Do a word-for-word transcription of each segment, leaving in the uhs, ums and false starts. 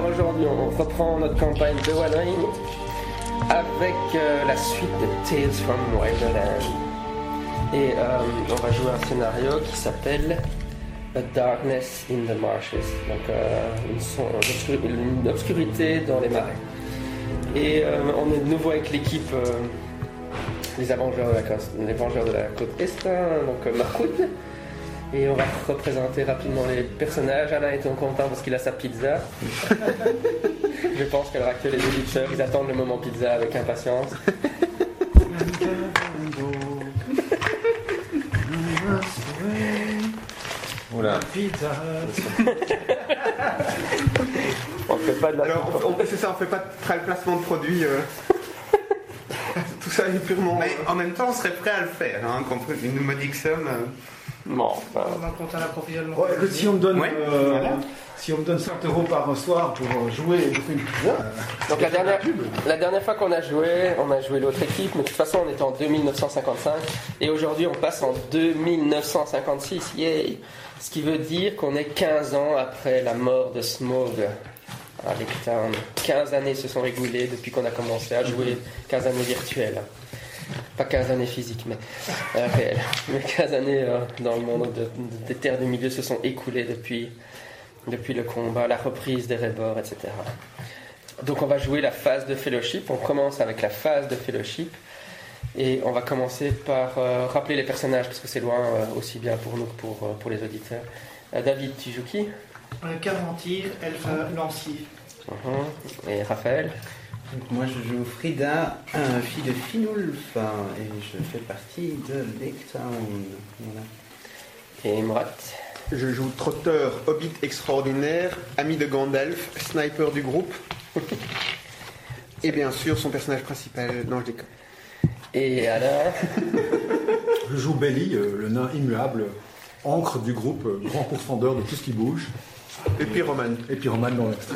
aujourd'hui, on reprend notre campagne de One Ring avec euh, la suite de Tales from Wonderland. Et euh, on va jouer un scénario qui s'appelle A Darkness in the Marshes, donc euh, une, son, une obscurité dans les marais. Et euh, on est de nouveau avec l'équipe, euh, les Avengeurs de la côte, les Vengeurs de la côte Est, donc euh, Mirkwood. Et on va représenter rapidement les personnages. Alain est content parce qu'il a sa pizza. Je pense qu'à l'heure actuelle, les éditeurs, ils attendent le moment pizza avec impatience. Oula. Pizza. On fait pas de la... Alors, on, on- c'est ça, on fait pas de tra- placement de produits. euh. Tout ça est purement. Mais en même temps, on serait prêt à le faire, hein, contre une modique somme. euh. Bon, enfin, On va compter à l'approvisionnement. Ouais, écoute, si on me donne, Ouais, euh, voilà. si on me donne cinq euros par soir pour euh, jouer et bouffer une pizza, donc la dernière, la dernière fois qu'on a joué, on a joué l'autre équipe, mais de toute façon on était en deux mille neuf cent cinquante-cinq et aujourd'hui on passe en deux mille neuf cent cinquante-six, yay! Ce qui veut dire qu'on est quinze ans après la mort de Smaug à Lectown. quinze années se sont écoulées depuis qu'on a commencé à jouer, quinze années virtuelles. Pas quinze années physiques, mais euh, réelles. Mais quinze années euh, dans le monde de- de- des terres du milieu se sont écoulées depuis, depuis le combat, la reprise des rebords, et cetera. Donc on va jouer la phase de Fellowship. On commence avec la phase de Fellowship. Et on va commencer par euh, rappeler les personnages, parce que c'est loin euh, aussi bien pour nous que pour, euh, pour les auditeurs. Euh, David, tu joues qui? Un Caventir, elfe euh, lancier. Mhm. Et Raphaël? Donc, moi, je joue Frida, un fille de Finulf, hein, et je fais partie de Lectown. Voilà. Et Imrat? Je joue Trotteur, Hobbit extraordinaire, ami de Gandalf, sniper du groupe. Et bien sûr, son personnage principal, non, je déconne. Et Alain? je joue Belly, euh, le nain immuable, encre du groupe, euh, grand pourfendeur de tout ce qui bouge, Et puis Roman. et pyromane dans l'extrême.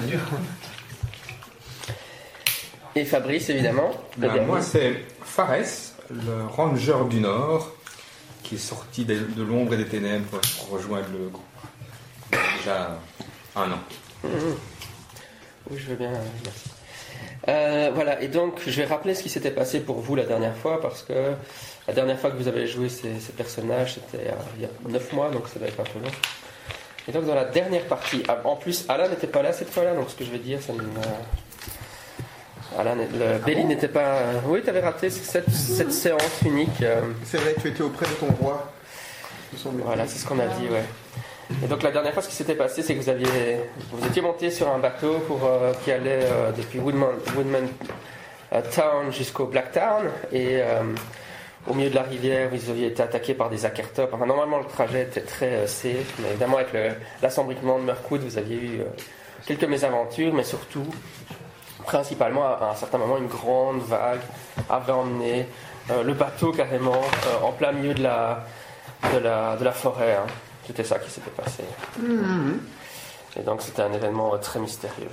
Et Fabrice, évidemment. le Ben, dernier. moi, c'est Fares, le ranger du Nord, qui est sorti de, de l'ombre et des ténèbres pour rejoindre le groupe. Il y a déjà un an. Mhm. Oui, je veux bien, merci. Euh, voilà, et donc je vais rappeler ce qui s'était passé pour vous la dernière fois, parce que la dernière fois que vous avez joué ces, ces personnages, c'était euh, il y a neuf mois, donc ça doit être un peu long. Et donc dans la dernière partie, ah, en plus Alain n'était pas là cette fois-là, donc ce que je vais dire, ça ne... Alain, n'est- le Béli n'était pas... euh, Oui, tu avais raté cette, cette séance unique. euh, C'est vrai, tu étais auprès de ton roi. me semble. Voilà, c'est ce qu'on a dit, ouais. Et donc la dernière fois, ce qui s'était passé, c'est que vous aviez, vous étiez monté sur un bateau pour euh, qui allait euh, depuis Woodman, Woodman euh, Town jusqu'au Black Town, et euh, au milieu de la rivière, vous aviez été attaqué par des Akertops. Enfin, normalement, le trajet était très euh, safe, mais évidemment, avec le, l'assombrissement de Mirkwood, vous aviez eu euh, quelques mésaventures, mais surtout, principalement, à, à un certain moment, une grande vague avait emmené euh, le bateau carrément euh, en plein milieu de la, de la, de la forêt. Hein. C'était ça qui s'était passé. Mmh. Et donc c'était un événement euh, très mystérieux.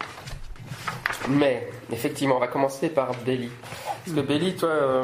Mais, effectivement, on va commencer par Béli. Parce que Béli, toi... euh,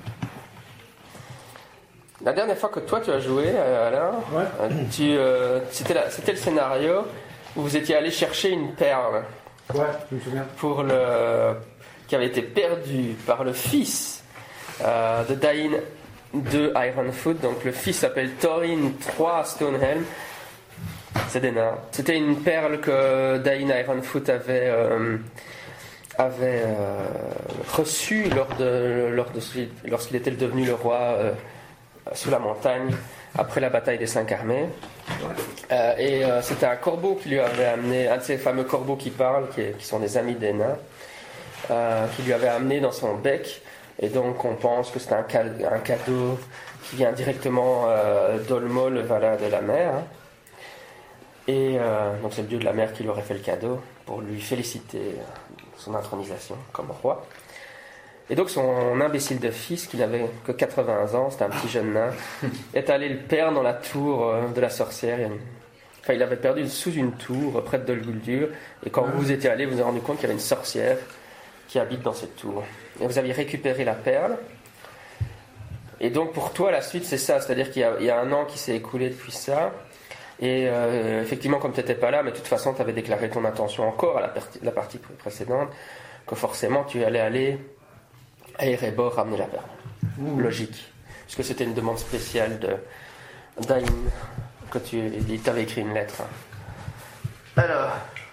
la dernière fois que toi tu as joué, euh, Alain, Ouais. euh, tu, euh, c'était, la- c'était le scénario où vous étiez allé chercher une perle Ouais, je me souviens. pour le, qui avait été perdue par le fils euh, de Dain de Ironfoot. Donc le fils s'appelle Thorin trois Stonehelm. C'est des nains. C'était une perle que Dain Ironfoot avait, euh, avait euh, reçue lors de, lors de, lorsqu'il était devenu le roi euh, sous la montagne après la bataille des cinq armées. Euh, et euh, c'était un corbeau qui lui avait amené, un de ces fameux corbeaux qui parlent, qui, qui sont des amis des nains, euh, qui lui avait amené dans son bec. Et donc on pense que c'est un, cal- un cadeau qui vient directement euh, d'Olmo, le Vala de la mer. Hein. Et euh, donc c'est le dieu de la mer qui lui aurait fait le cadeau pour lui féliciter euh, son intronisation comme roi. Et donc son imbécile de fils, qui n'avait que quatre-vingts ans, c'était un petit jeune nain, est allé le perdre dans la tour euh, de la sorcière. Il y a une- Enfin, il l'avait perdu sous une tour, près de Dol Guldur. Et quand vous étiez allé, vous vous êtes rendu compte qu'il y avait une sorcière qui habite dans cette tour. Et vous aviez récupéré la perle. Et donc pour toi, la suite, c'est ça. C'est-à-dire qu'il y a, il y a un an qui s'est écoulé depuis ça. Et euh, effectivement, comme tu n'étais pas là, mais de toute façon, tu avais déclaré ton intention encore à la, partie, la partie précédente, que forcément tu allais aller à Erebor ramener la perle. Mmh. Logique. Puisque c'était une demande spéciale de Dain, que tu il t'avait écrit une lettre. Alors,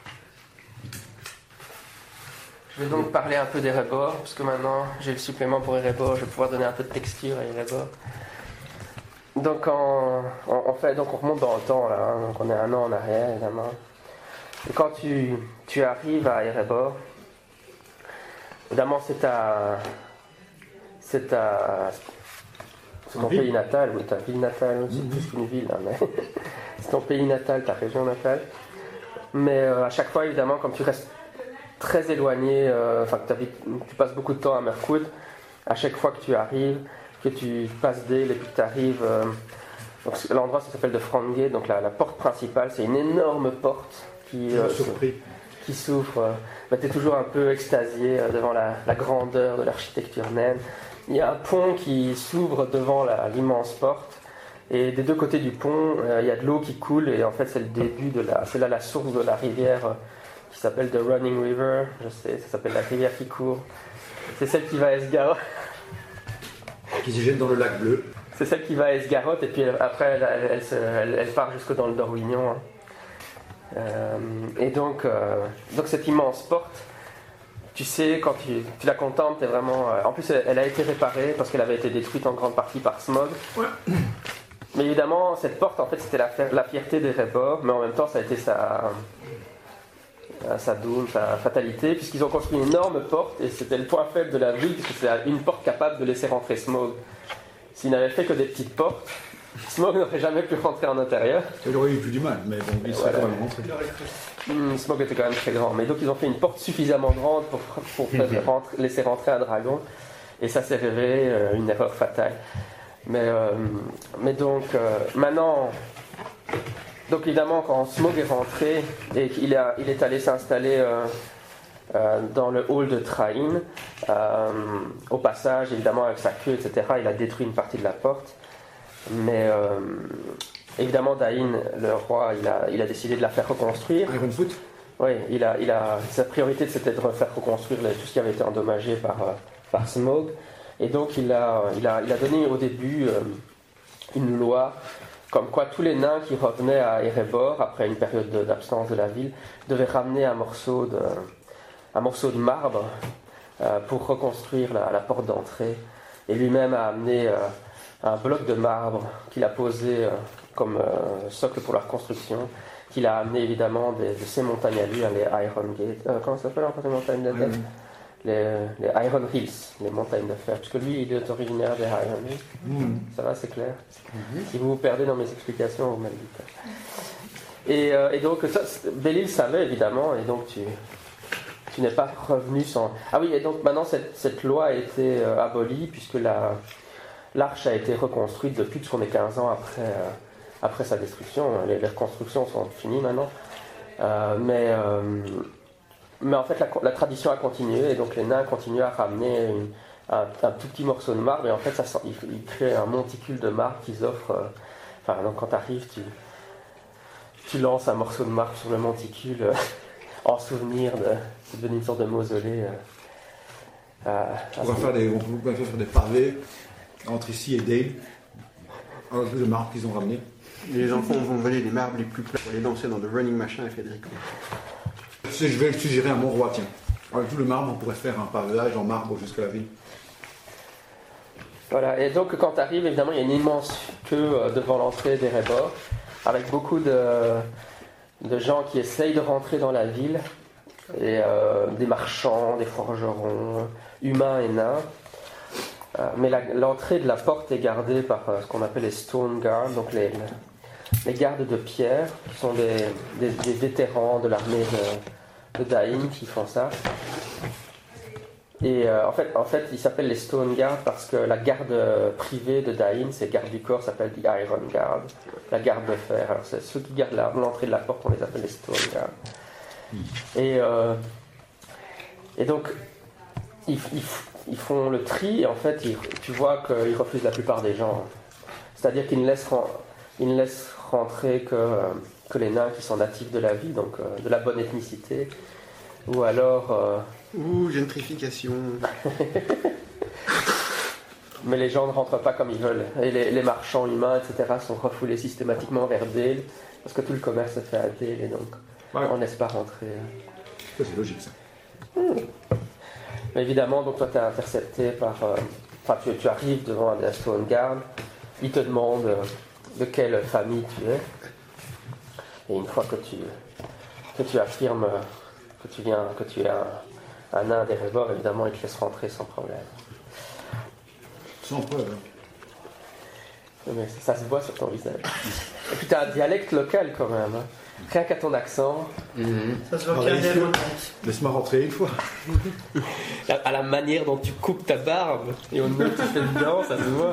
je vais donc parler un peu d'Erebor, parce que maintenant j'ai le supplément pour Erebor, je vais pouvoir donner un peu de texture à Erebor. Donc, en, en, en fait, donc on remonte dans le temps, là, hein, donc on est un an en arrière, évidemment. Et quand tu, tu arrives à Erebor, évidemment, c'est ta. C'est ta. C'est ton ville. pays natal, oui, ta ville natale, c'est Mmh. plus qu'une ville, hein, mais c'est ton pays natal, ta région natale. Mais euh, à chaque fois, évidemment, comme tu restes très éloigné, euh, enfin que tu passes beaucoup de temps à Mirkwood, à chaque fois que tu arrives, que tu passes Dale et puis que tu arrives, euh, donc l'endroit ça s'appelle The Front Gate, donc la, la porte principale, c'est une énorme porte qui, euh, surpris. qui s'ouvre. Euh, bah, tu es toujours un peu extasié euh, devant la, la grandeur de l'architecture naine. Il y a un pont qui s'ouvre devant la, l'immense porte. Et des deux côtés du pont, euh, il y a de l'eau qui coule et en fait c'est le début de la, c'est là la source de la rivière euh, qui s'appelle The Running River. Je sais, ça s'appelle la rivière qui court. C'est celle qui va à Esgaroth. Qui se jette dans le lac bleu. C'est celle qui va à Esgaroth et puis elle- après elle, elle, elle, se- elle- elle part jusque dans le Dorwignon. hein. Euh, et donc, euh, donc cette immense porte, tu sais, quand tu, tu la contemples, t'es vraiment. euh, en plus, elle, elle a été réparée parce qu'elle avait été détruite en grande partie par Smog. Ouais. Mais évidemment, cette porte, en fait, c'était la, la fierté d'Erebor, mais en même temps, ça a été sa, sa doom, sa fatalité, puisqu'ils ont construit une énorme porte, et c'était le point faible de la ville, puisque c'est une porte capable de laisser rentrer Smog. S'ils n'avaient fait que des petites portes, Smog n'aurait jamais pu rentrer en intérieur. Il aurait eu plus du mal, mais bon, il serait Voilà. quand même rentré. Il aurait cru. Hum, Smog était quand même très grand, mais donc ils ont fait une porte suffisamment grande pour, pour faire rentrer- laisser rentrer un dragon, et ça s'est révélé euh, une erreur fatale. Mais, euh, mais donc, euh, maintenant, donc évidemment, quand Smog est rentré et qu'il a, il est allé s'installer euh, euh, dans le hall de Train, euh, au passage, évidemment, avec sa queue, et cetera, il a détruit une partie de la porte. Mais euh, évidemment, Dain, le roi, il a, il a décidé de la faire reconstruire. Ironfoot. Oui, il a, il a, sa priorité c'était de refaire reconstruire les- tout ce qui avait été endommagé par, euh, par Smog. Et donc il a, il a, il a donné au début euh, une loi comme quoi tous les nains qui revenaient à Erebor après une période de- d'absence de la ville devaient ramener un morceau de, un morceau de marbre euh, pour reconstruire la, la porte d'entrée. Et lui-même a amené euh, un bloc de marbre qu'il a posé euh, comme euh, socle pour la reconstruction, qu'il a amené évidemment de, de ces montagnes à lui, hein, les Iron Gate. Euh, comment ça s'appelle encore ces montagnes de fer les, les Iron Hills, les montagnes de fer. Parce que lui, il est originaire des Iron Hills. Mmh. Ça va, c'est clair. Si vous vous perdez dans mes explications, vous me le dites. Et, euh, et donc, ça, c'est- Belle-Île savait évidemment, et donc tu, tu n'es pas revenu sans. Ah oui, et donc maintenant cette, cette loi a été euh, abolie, puisque la, l'arche a été reconstruite depuis qu'on est quinze ans après, euh, après sa destruction. Les, les reconstructions sont finies maintenant. Euh, mais, euh, mais en fait, la, la tradition a continué, et donc les nains continuent à ramener une- un, un tout petit morceau de marbre, et en fait, ça, sent- ils, ils créent un monticule de marbre qu'ils offrent. euh, Enfin, donc quand tu arrives, tu, tu lances un morceau de marbre sur le monticule euh, en souvenir de. C'est devenu une sorte de mausolée. euh, à- à On va ce- faire des, on peut faire des pavés entre ici et Dale. Avec le marbre qu'ils ont ramené. Les enfants vont voler les marbres les plus plats pour les lancer dans The Running Machin et Federico. Je vais le suggérer à mon roi, tiens. Avec tout le marbre, on pourrait faire un pavage en marbre jusqu'à la ville. Voilà, et donc quand tu arrives, évidemment, il y a une immense queue euh, devant l'entrée d'Erebor, avec beaucoup de, de gens qui essayent de rentrer dans la ville, et euh, des marchands, des forgerons, humains et nains. Euh, mais la- l'entrée de la porte est gardée par euh, ce qu'on appelle les Stone Guards, donc les, les gardes de pierre, qui sont des, des- des vétérans de l'armée de, de Dain qui font ça. Et euh, en fait, en fait, ils s'appellent les Stone Guards parce que la garde euh, privée de Dain, ces gardes du corps, s'appelle the Iron Guard, la garde de fer. Alors, c'est ceux qui gardent la- l'entrée de la porte, on les appelle les Stone Guards. Et, euh, et donc, ils, ils, ils font le tri, et en fait, ils- tu vois qu'ils refusent la plupart des gens. C'est-à-dire qu'ils ne laissent, ren- ils ne laissent rentrer que, euh, que les nains qui sont natifs de la ville, donc euh, de la bonne ethnicité, ou alors... Euh, Ouh, gentrification. mais les gens ne rentrent pas comme ils veulent. Et les, les marchands humains, et cetera, sont refoulés systématiquement vers Dale, parce que tout le commerce se fait à Dale, et donc Ouais. on ne laisse pas rentrer. Ça, c'est logique, ça. Mais évidemment, donc toi, tu es intercepté par... euh, Enfin, tu, tu arrives devant un Stone Guard, il te demande euh, de quelle famille tu es. Et une fois que tu, que tu affirmes euh, que tu viens, que tu es un, un nain d'Erebor, évidemment, il te laisse rentrer sans problème. Sans preuve. Mais ça se voit sur ton visage. Et puis tu as un dialecte local quand même. Hein. Rien qu'à ton accent. Ça se voit Ah, qu'il y a il des faut- remontes. Laisse-moi rentrer une fois. À, à la manière dont tu coupes ta barbe et au nom que tu fais dedans, ça se voit.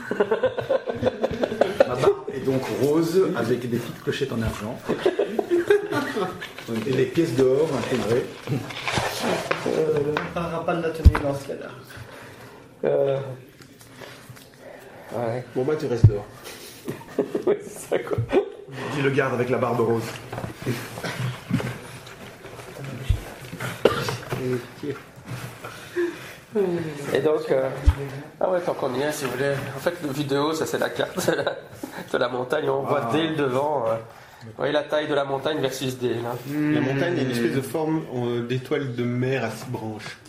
Ma barbe est donc rose avec des petites clochettes en argent. Et des pièces d'or intégrées. On ne parlera pas de la tenue dans ce cas-là. Euh... Ouais, Bon bah tu restes dehors. oui, c'est ça quoi. Dis le garde avec la barbe rose. Et donc, euh... ah ouais, tant qu'on y est, si vous voulez. En fait, le vidéo, ça c'est la carte de la, de la montagne. On voit Ah. Dale devant. Euh... Vous voyez la taille de la montagne versus Dale. Hein. La montagne a une espèce de forme euh, d'étoile de mer à six branches.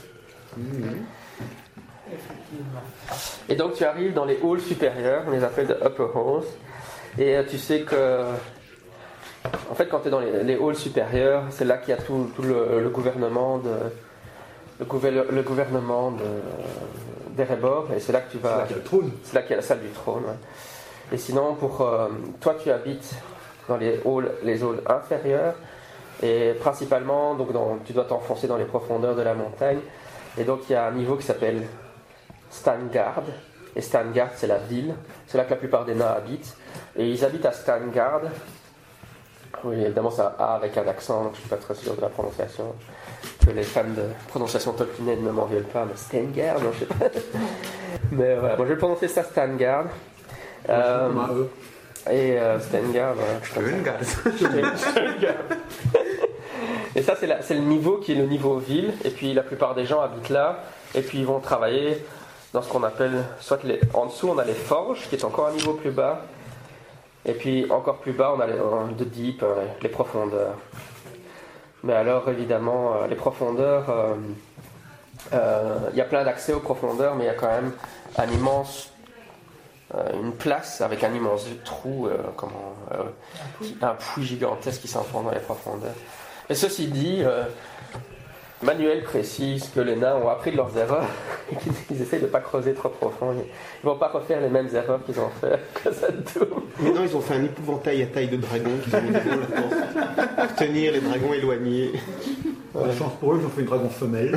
Et donc tu arrives dans les halls supérieurs, on les appelle the upper halls, et euh, tu sais que, en fait quand tu es dans les, les halls supérieurs, c'est là qu'il y a tout, tout le, le gouvernement de, le, gouver- le gouvernement de, d'Erebor, et c'est là que tu C'est vas, là qu'il y a le trône. c'est là qu'il y a la salle du trône. Ouais. Et sinon pour euh, toi tu habites dans les halls, les halls inférieurs, et principalement donc dans, tu dois t'enfoncer dans les profondeurs de la montagne, et donc il y a un niveau qui s'appelle Stangard, et Stangard c'est la ville, c'est là que la plupart des nains habitent, et ils habitent à Stangard. Oui, évidemment c'est un A avec un accent, donc je suis pas très sûr de la prononciation, que les fans de prononciation tolkienienne ne m'en viennent pas, mais Stangard, non je sais pas. Mais voilà, bon, je vais prononcer ça Stangard. Euh, Comme un E. et euh, Stangard, voilà. Stangard. Et ça c'est, la- c'est le niveau qui est le niveau ville, et puis la plupart des gens habitent là, et puis ils vont travailler dans ce qu'on appelle, soit les, en dessous on a les forges, qui est encore un niveau plus bas, et puis encore plus bas on a les, euh, de deep, euh, les profondeurs. Mais alors évidemment, euh, les profondeurs, euh, euh, il y a plein d'accès aux profondeurs, mais il y a quand même un immense, euh, une place avec un immense trou, euh, comment, euh, qui- un puits gigantesque qui s'enfonce dans les profondeurs. Et ceci dit, euh, Manuel précise que les nains ont appris de leurs erreurs et qu'ils, qu'ils essayent de ne pas creuser trop profond. Ils ne vont pas refaire les mêmes erreurs qu'ils ont fait à Khazad-dûm. Maintenant ils ont fait un épouvantail à taille de dragon qu'ils ont mis dedans là, pour tenir les dragons éloignés. La chance pour eux, ils ont fait une dragon femelle.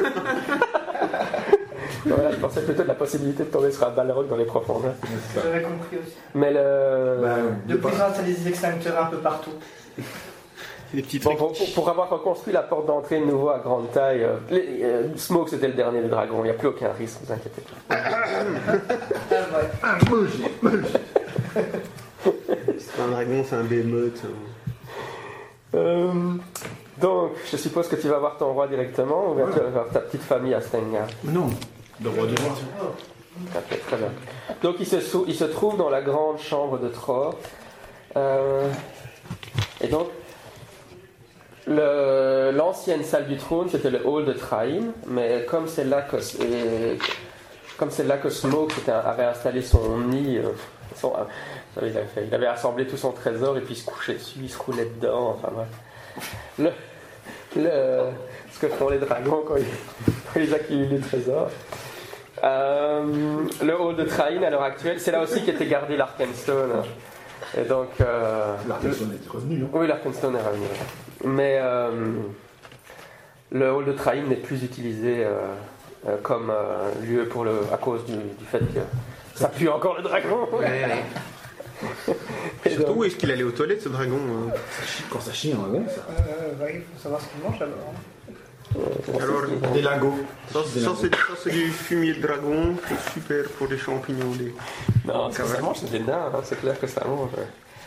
Voilà, je pensais plutôt de la possibilité de tomber sur un balrog dans les profondeurs. J'avais compris aussi. Mais le... Bah, De plus en plus, des extincteurs un peu partout. Des petits Bon, trucs. pour, pour- pour avoir reconstruit la porte d'entrée de nouveau à grande taille, euh, les- euh, Smoke c'était le dernier des dragons, il n'y a plus aucun risque, vous inquiétez pas. Ah, ouais. C'est pas un dragon, c'est un behemoth. Euh, donc, je suppose que tu vas voir ton roi directement ou bien tu vas voir ta petite famille à Stengar. Non. Le roi du roi. Ok, très bien. Donc il se, sou- il se trouve dans la grande chambre de Tror. Euh, et donc, le- l'ancienne salle du trône, c'était le hall de Traim, mais comme c'est là que, et- comme c'est là que Smoke était- avait installé son nid, euh, son- euh, il, avait fait- il avait assemblé tout son trésor et puis il se couchait dessus, il se roulait dedans, enfin bref. Le, le- ce que font les dragons quand ils, quand ils accumulent des trésors. Euh, le hall de Train à l'heure actuelle, c'est là aussi qu'était gardé l'Arkenstone. Et donc, euh, L'artisan est revenu, non? oui, l'Arkenstone est revenu. Mais euh, le hall de Train n'est plus utilisé euh, euh, comme euh, lieu pour le, à cause du, du fait que ça pue encore le dragon. Et Surtout, donc- où est-ce qu'il allait aux toilettes ce dragon hein Ça chie- Quand ça chie un dragon, ça. Euh, ouais, il faut savoir ce qu'il mange alors. Alors, Des lingots. ça, ça, c'est, ça, c'est du fumier de dragon, c'est super pour les champignons. Des... Non, ça, ça mange, c'est des nains, hein, c'est clair que ça mange.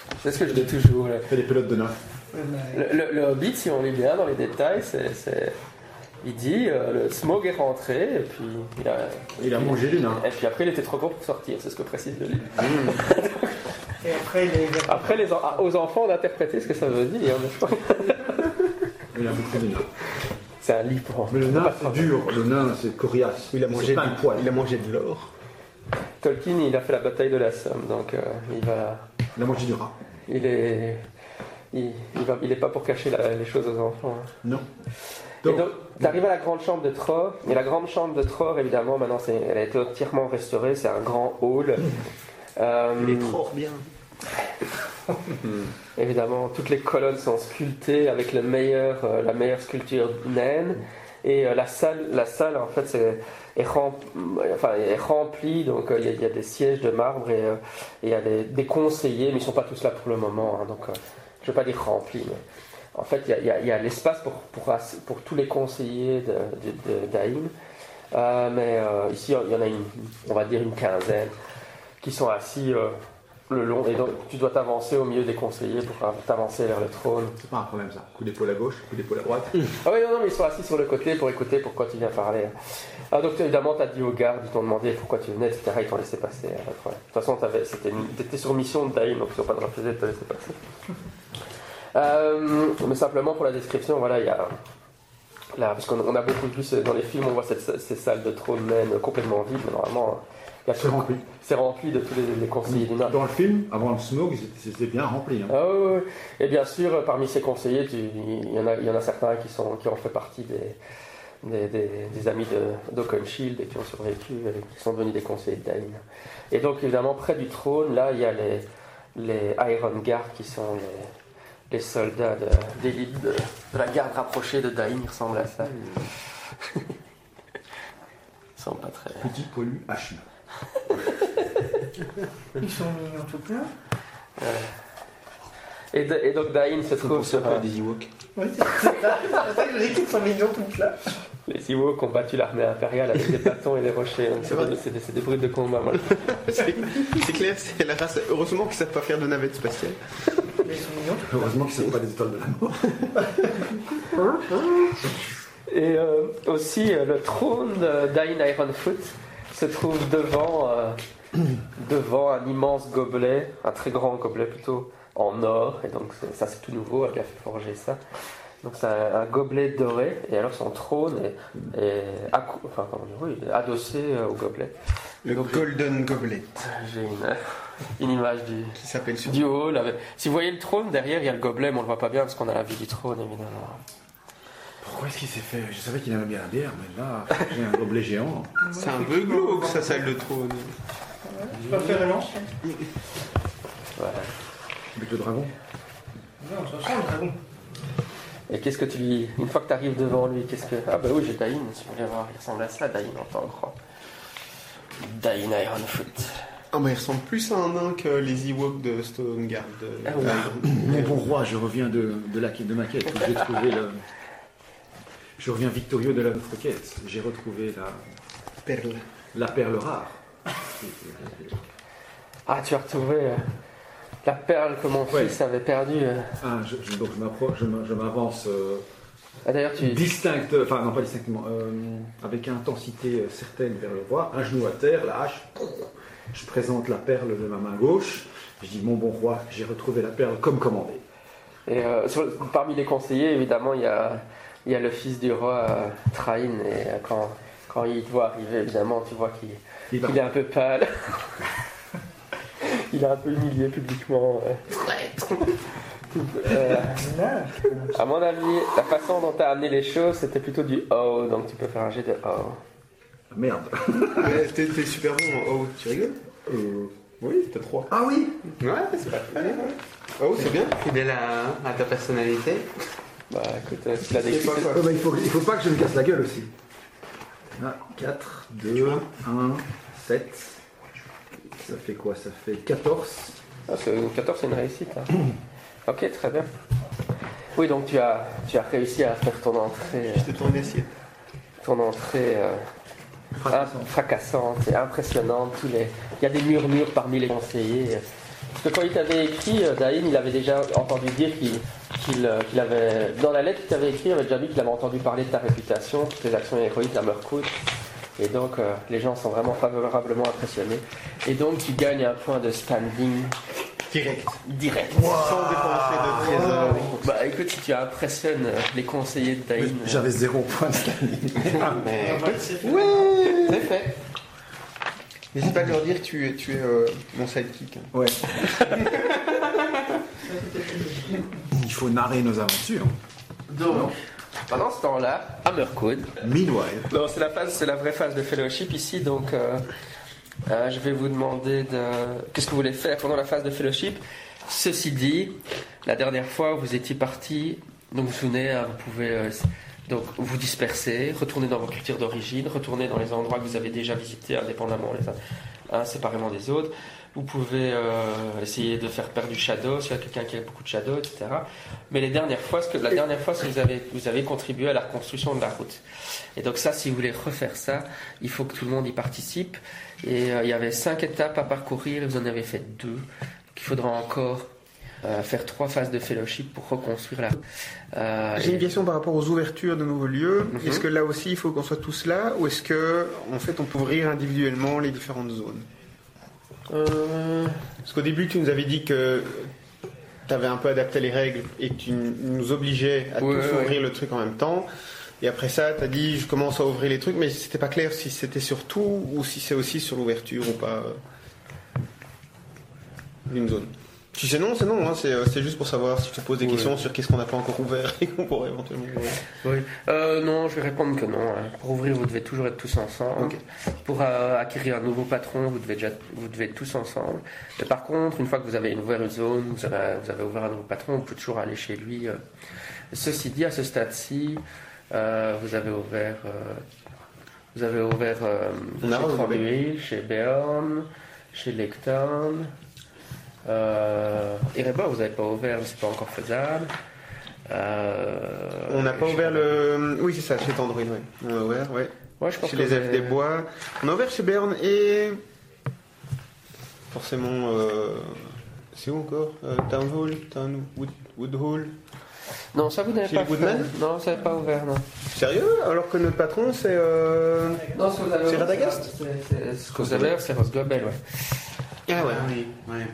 C'est ce que je dis toujours. Le, Fait des pelotes de nains. le, le- le Hobbit, si on lit bien dans les détails, c'est, c'est- il dit euh, le Smaug est rentré et puis il a, Il a mangé des nains. et puis après il était trop gros pour sortir. C'est ce que précise le livre. Et après, il est. Après, les en- aux enfants d'interpréter ce que ça veut dire. mais je crois que Il a bouffé des nains. c'est un livre pour Mais le nain, c'est dur. Le nain, c'est coriace. Il a C'est mangé, plein de de, poils. il a mangé de l'or. Tolkien, il a fait la bataille de la Somme, donc euh, il va, Il a mangé du rat. il est, il, il va, il est pas pour cacher la- les choses aux enfants. hein. Non. Et Donc, donc, tu arrives à la grande chambre de Tror, et la grande chambre de Tror, évidemment, maintenant, c'est, elle a été entièrement restaurée, c'est un grand hall. Euh, Il est trop bien. Évidemment, toutes les colonnes sont sculptées avec le meilleur, euh, la meilleure sculpture naine. Et euh, la salle, la salle en fait, c'est, est, rem- enfin, est remplie. Donc, euh, il y, a- il y a des sièges de marbre et euh, et il y a des, des conseillers, mais ils ne sont pas tous là pour le moment. hein. donc, euh, je ne veux pas dire remplis, mais en fait, il y a, il y a- il y a l'espace pour, pour, ass- pour tous les conseillers de, de, de- d'Aïn. Euh, mais euh, ici, il y en a une, on va dire une quinzaine qui sont assis euh, le long. Et donc, tu dois t'avancer au milieu des conseillers pour t'avancer vers le trône. c'est pas un problème ça. Coup d'épaule à gauche, coup d'épaule à droite. Ah oui, non, non, mais ils sont assis sur le côté pour écouter pourquoi tu viens parler. Ah, donc, évidemment, tu as dit aux gardes, ils t'ont demandé pourquoi tu venais, et cetera. Ils t'ont laissé passer. hein, pas de problème. De toute façon, tu étais sur mission de Daïm, donc ils n'ont pas de refuser de te laisser passer. Euh, mais simplement pour la description, voilà, il y a. Là, parce qu'on on a beaucoup vu ce- dans les films, on voit cette- ces salles de trône naines complètement vides, mais normalement, il y a C'est rempli. c'est rempli de tous les, les conseillers du nain. Dans le film, avant le Smaug, c'était c'était bien rempli. Hein. Ah oui, oui, oui. Et bien sûr, parmi ces conseillers, tu- il y en a, il y en a certains qui, sont, qui ont fait partie des, des, des, des amis de, d'Oakenshield et qui ont survécu et qui sont devenus des conseillers de Dain. Et donc, évidemment, près du trône, là, il y a les, les Iron Guard qui sont les, les soldats de, d'élite de, de la garde rapprochée de Dain. Ils ressemblent à ça. Ils sont pas très. Petit poilu H. Ils sont mignons tout plein. Et, de- et donc, Dain se trouve sur un. des Ewoks. Oui, c'est ça. C'est ça que je dis qu'ils sont mignons tout plein. Les Ewoks ont battu l'armée impériale avec des bâtons et des rochers. Donc c'est, vrai. des, c'est, des, c'est des brutes de combat. Moi. C'est c'est clair, c'est la race. Heureusement qu'ils savent pas faire de navette spatiale. Mais ils sont mignons. Heureusement qu'ils ne sont pas des étoiles de la mort. Et euh, aussi, euh, le trône de Dain Ironfoot se trouve devant, euh, devant un immense gobelet, un très grand gobelet plutôt en or. Et donc c'est- ça c'est tout nouveau, elle a fait forger ça. Donc c'est un, un gobelet doré, et alors son trône est, est accou- enfin, comment dire, oui, adossé euh, au gobelet. Le Donc, Golden Goblet, J'ai une, une image du, qui s'appelle sur du hall. avec- Si vous voyez le trône, derrière il y a le gobelet, mais on le voit pas bien parce qu'on a la vue du trône évidemment. Pourquoi est-ce qu'il s'est fait? Je savais qu'il aimait bien la bière, mais là, j'ai un gobelet géant. C'est un peu glauque, sa salle de trône. Je peux faire un lance. Voilà. Avec le dragon. Non, ça sent le dragon. Et qu'est-ce que tu lui. Une fois que tu arrives devant lui, qu'est-ce que. Ah bah oui, j'ai Dain, si vous voulez voir, il ressemble à ça, Dain en tant que roi. Dain Ironfoot. Ah, mais il ressemble plus à un nain que les Ewoks de Stoneguard. Ah oui. Mon bon roi, je reviens de, de, la, de ma quête. J'ai trouvé le... Je reviens victorieux de la notre quête. J'ai retrouvé la, Perle. la perle rare. Ah, tu as retrouvé euh, la perle que mon Ouais. fils avait perdue. euh. Ah, je, je- donc je m'approche, je m'a- je m'avance euh, Ah, d'ailleurs, tu. distinct, enfin non pas distinctement, euh, avec intensité euh, certaine vers le roi, un genou à terre, la hache. Je présente la perle de ma main gauche. Je dis mon bon roi, j'ai retrouvé la perle comme commandé. Et euh, sur- parmi les conseillers, évidemment, il y a, il y a le fils du roi, euh, Train, et euh, quand, quand il te voit arriver, évidemment, tu vois qu'il, Il va- qu'il est un peu pâle. Il est un peu humilié publiquement. ouais. Euh, à mon avis, la façon dont tu as amené les choses, c'était plutôt du oh, donc tu peux faire un jet de oh. Merde. Ah, t'es t'es super bon. Oh, tu rigoles Euh, Oui, t'as trois. Ah oui. Ouais, c'est pas mal. Oh, c'est bien. Fidèle à, à ta personnalité. Bah écoute, euh, tu l'as C'est décrit. pas quoi. Ouais, bah, il faut, il faut pas que je me casse la gueule aussi. Ah, quatre, deux, un, sept. Ça fait quoi? Ça fait quatorze. Ah, c'est- quatorze, c'est une réussite. hein. Ok, très bien. Oui, donc tu as, tu as réussi à faire ton entrée, Je t'ai tourné assiette. ton entrée euh, Fracassant. fracassante et impressionnante. Tous les... Il y a des murmures parmi les conseillers. Parce que quand il t'avait écrit, euh, Daïn, il avait déjà entendu dire qu'il, qu'il, euh, qu'il avait. Dans la lettre qu'il t'avait écrit, il avait déjà dit qu'il avait entendu parler de ta réputation, toutes tes actions héroïques à Mirkwood. Et donc, euh, les gens sont vraiment favorablement impressionnés. Et donc, tu gagnes un point de standing Direct. direct. Sans dépenser de trésors. Bah écoute, si tu impressionnes euh, les conseillers de Daïn. euh, J'avais zéro point de standing. Ah, mais. C'est Ouais. C'est fait. N'hésite pas à leur dire que tu es, tu es euh, mon sidekick. Ouais. Il faut narrer nos aventures. Donc, pendant ce temps-là, à Mirkwood. Meanwhile. Non, c'est la phase, c'est la vraie phase de fellowship ici, donc euh, euh, je vais vous demander de qu'est-ce que vous voulez faire pendant la phase de fellowship. Ceci dit, la dernière fois vous étiez partis, donc vous vous souvenez, hein, vous pouvez euh, donc vous disperser, retourner dans vos cultures d'origine, retourner dans les endroits que vous avez déjà visités indépendamment les uns hein, séparément des autres. Vous pouvez euh, essayer de faire perdre du shadow s'il y a quelqu'un qui a beaucoup de shadow, et cetera. Mais les dernières fois, ce que, la dernière fois, c'est que vous avez, vous avez contribué à la reconstruction de la route. Et donc ça, si vous voulez refaire ça, il faut que tout le monde y participe. Et euh, il y avait cinq étapes à parcourir, et vous en avez fait deux. Donc il faudra encore euh, faire trois phases de fellowship pour reconstruire la route. Euh, J'ai et- une question par rapport aux ouvertures de nouveaux lieux. Mhm. Est-ce que là aussi, il faut qu'on soit tous là, ou est-ce que, en fait, on peut ouvrir individuellement les différentes zones? Euh, Parce qu'au début, tu nous avais dit que tu avais un peu adapté les règles et que tu nous obligeais à Ouais, tous ouais. ouvrir le truc en même temps. Et après ça, tu as dit je commence à ouvrir les trucs, mais c'était pas clair si c'était sur tout ou si c'est aussi sur l'ouverture ou pas euh, d'une zone. Si c'est non, c'est non, hein, c'est, euh, c'est juste pour savoir si tu te poses des Ouais. questions sur qu'est-ce qu'on n'a pas encore ouvert et qu'on pourrait éventuellement ouvrir. oui. Euh, non, je vais répondre que non. hein. Pour ouvrir, vous devez toujours être tous ensemble. Ok. Pour euh, acquérir un nouveau patron, vous devez, déjà, vous devez être tous ensemble. Mais par contre, une fois que vous avez ouvert une zone, vous avez, vous avez ouvert un nouveau patron, vous pouvez toujours aller chez lui. euh. Ceci dit, à ce stade-ci, euh, vous avez ouvert, euh, vous avez ouvert euh, On a chez ouvert. Thranduil, chez Beorn, chez Lectown. Euh, Erebor, vous n'avez pas ouvert, mais c'est pas encore faisable. Euh, On n'a pas je- ouvert le. Oui, c'est ça, chez Tandruin, ouais. On a ouvert, ouais. Ouais, je pense Chez que les vous elfes des avez- bois. On a ouvert chez Berne et. Forcément. Euh... C'est où encore euh, Town Hall Town Wood, Wood Hall. Non, ça vous n'avez Chez pas les Woodman fait. Non, ça n'avez pas ouvert, non. Sérieux? Alors que notre patron, c'est. Euh... Non, ce que vous avez C'est ouvert, Radagast c'est- c'est- Ce que vous avez ouvert, c'est Rosgobel, ouais. Ah ouais. Ah oui, ouais, ouais.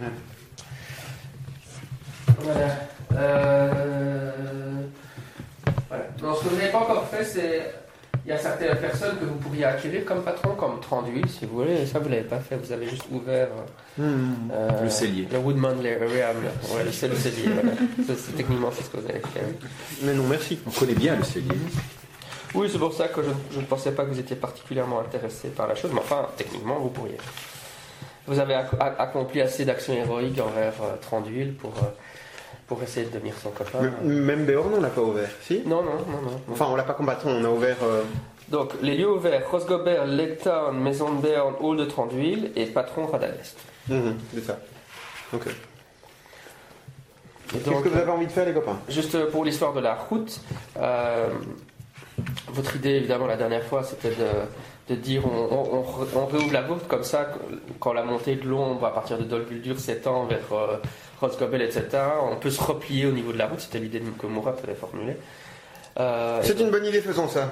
Voilà. Euh... voilà. Non, ce que vous n'avez pas encore fait, c'est. Il y a certaines personnes que vous pourriez acquérir comme patron, comme Thranduil, si vous voulez, et ça vous ne l'avez pas fait, vous avez juste ouvert. Hmm. euh, Le cellier. Le Woodman Realm, ouais, le c'est le cellier, voilà. Ça, c'est techniquement c'est ce que vous avez fait. oui. Mais non, merci. On connaît bien le cellier. Oui, c'est pour ça que je, je ne pensais pas que vous étiez particulièrement intéressé par la chose, mais enfin, techniquement, vous pourriez. Vous avez ac- ac- accompli assez d'actions héroïques envers euh, Thranduil pour, euh, pour essayer de devenir son copain. M- Même Béorn, on l'a pas ouvert, si? Non, non, non, non. Enfin, on l'a pas combattu, on a ouvert. euh, Donc, les lieux ouverts, Rosgobert, Lectown, Maison de Béorn, Hall de Thranduil et Patron Radagast. mhm, c'est ça. Ok. Et Qu'est-ce donc, que vous avez envie de faire, les copains? juste pour l'histoire de la route, euh, votre idée, évidemment, la dernière fois, c'était de, de dire on, on, on re- on réouvre la route comme ça, quand la montée de l'ombre à partir de Dol Guldur s'étend vers euh, Rosgobel, et cetera, on peut se replier au niveau de la route, c'était l'idée que Murat avait formulée. Euh, C'est une bonne idée, faisons ça.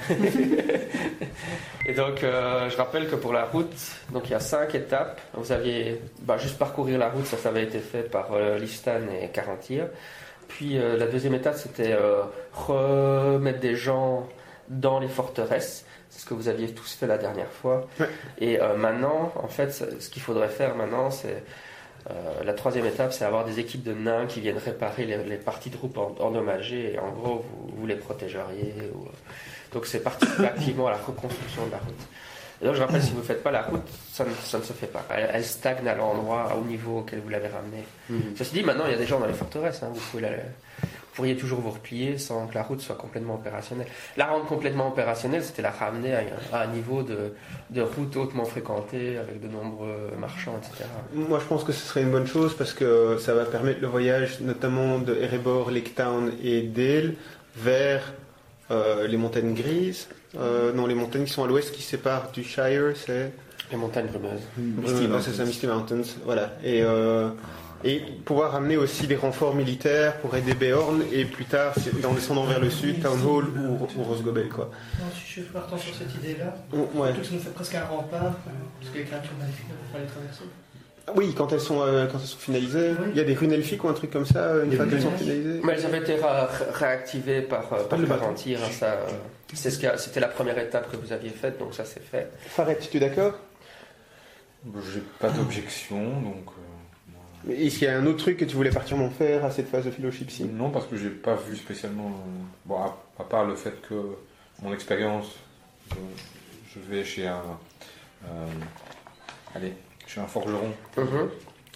Et donc, euh, je rappelle que pour la route, donc il y a cinq étapes. Vous aviez bah, juste parcourir la route, ça, ça avait été fait par euh, Listan et Carantir. Puis euh, la deuxième étape, c'était euh, remettre des gens dans les forteresses. C'est ce que vous aviez tous fait la dernière fois. Ouais. Et euh, maintenant, en fait, ce qu'il faudrait faire maintenant, c'est euh, la troisième étape, c'est avoir des équipes de nains qui viennent réparer les, les parties de route en- endommagées. Et en gros, vous, vous les protégeriez. Ou, donc c'est participer activement à la reconstruction de la route. Et donc je rappelle, si vous ne faites pas la route, ça ne, ça ne se fait pas. Elle, elle stagne à l'endroit, au niveau auquel vous l'avez ramenée. Ceci dit, maintenant il y a des gens dans les forteresses. hein, vous, pouvez la- vous pourriez toujours vous replier sans que la route soit complètement opérationnelle. La rendre complètement opérationnelle, c'était la ramener à, un- à un niveau de, de route hautement fréquentée avec de nombreux marchands, et cetera. Moi, je pense que ce serait une bonne chose parce que ça va permettre le voyage, notamment de Erebor, Lectown et Dale, vers euh, les montagnes grises. Euh, non, les montagnes qui sont à l'ouest qui séparent du Shire, c'est Les montagnes brumeuses. Misty Mountains. C'est ça, Misty Mountains, voilà. Et, euh, et pouvoir amener aussi des renforts militaires pour aider Beorn, et plus tard, c'est- en descendant vers le sud, Town Hall ou, ou Rosgobel, quoi. Non, si je suis partant sur cette idée-là, Ouais. surtout que ça nous fait presque un rempart, parce que les créatures maléfiques ne peuvent pas les traverser. Ah oui, quand elles sont, euh, quand elles sont finalisées, Oui. il y a des runes elfiques ou un truc comme ça, euh, une Il y a fois des qu'elles sont runes finalisées. Mais elles avaient été ra- réactivées par, euh, par le bâton. Palantir, hein, ça, euh, c'est ce qu'il y a- c'était la première étape que vous aviez faite, donc ça c'est fait. Faret, tu es d'accord? J'ai pas d'objection, donc. euh, Mais est-ce qu'il y a un autre truc que tu voulais particulièrement faire à cette phase de fellowship ci? Non, parce que j'ai pas vu spécialement. euh, Bon, à, à part le fait que mon expérience, euh, je vais chez un. euh, allez, chez un forgeron Mhm.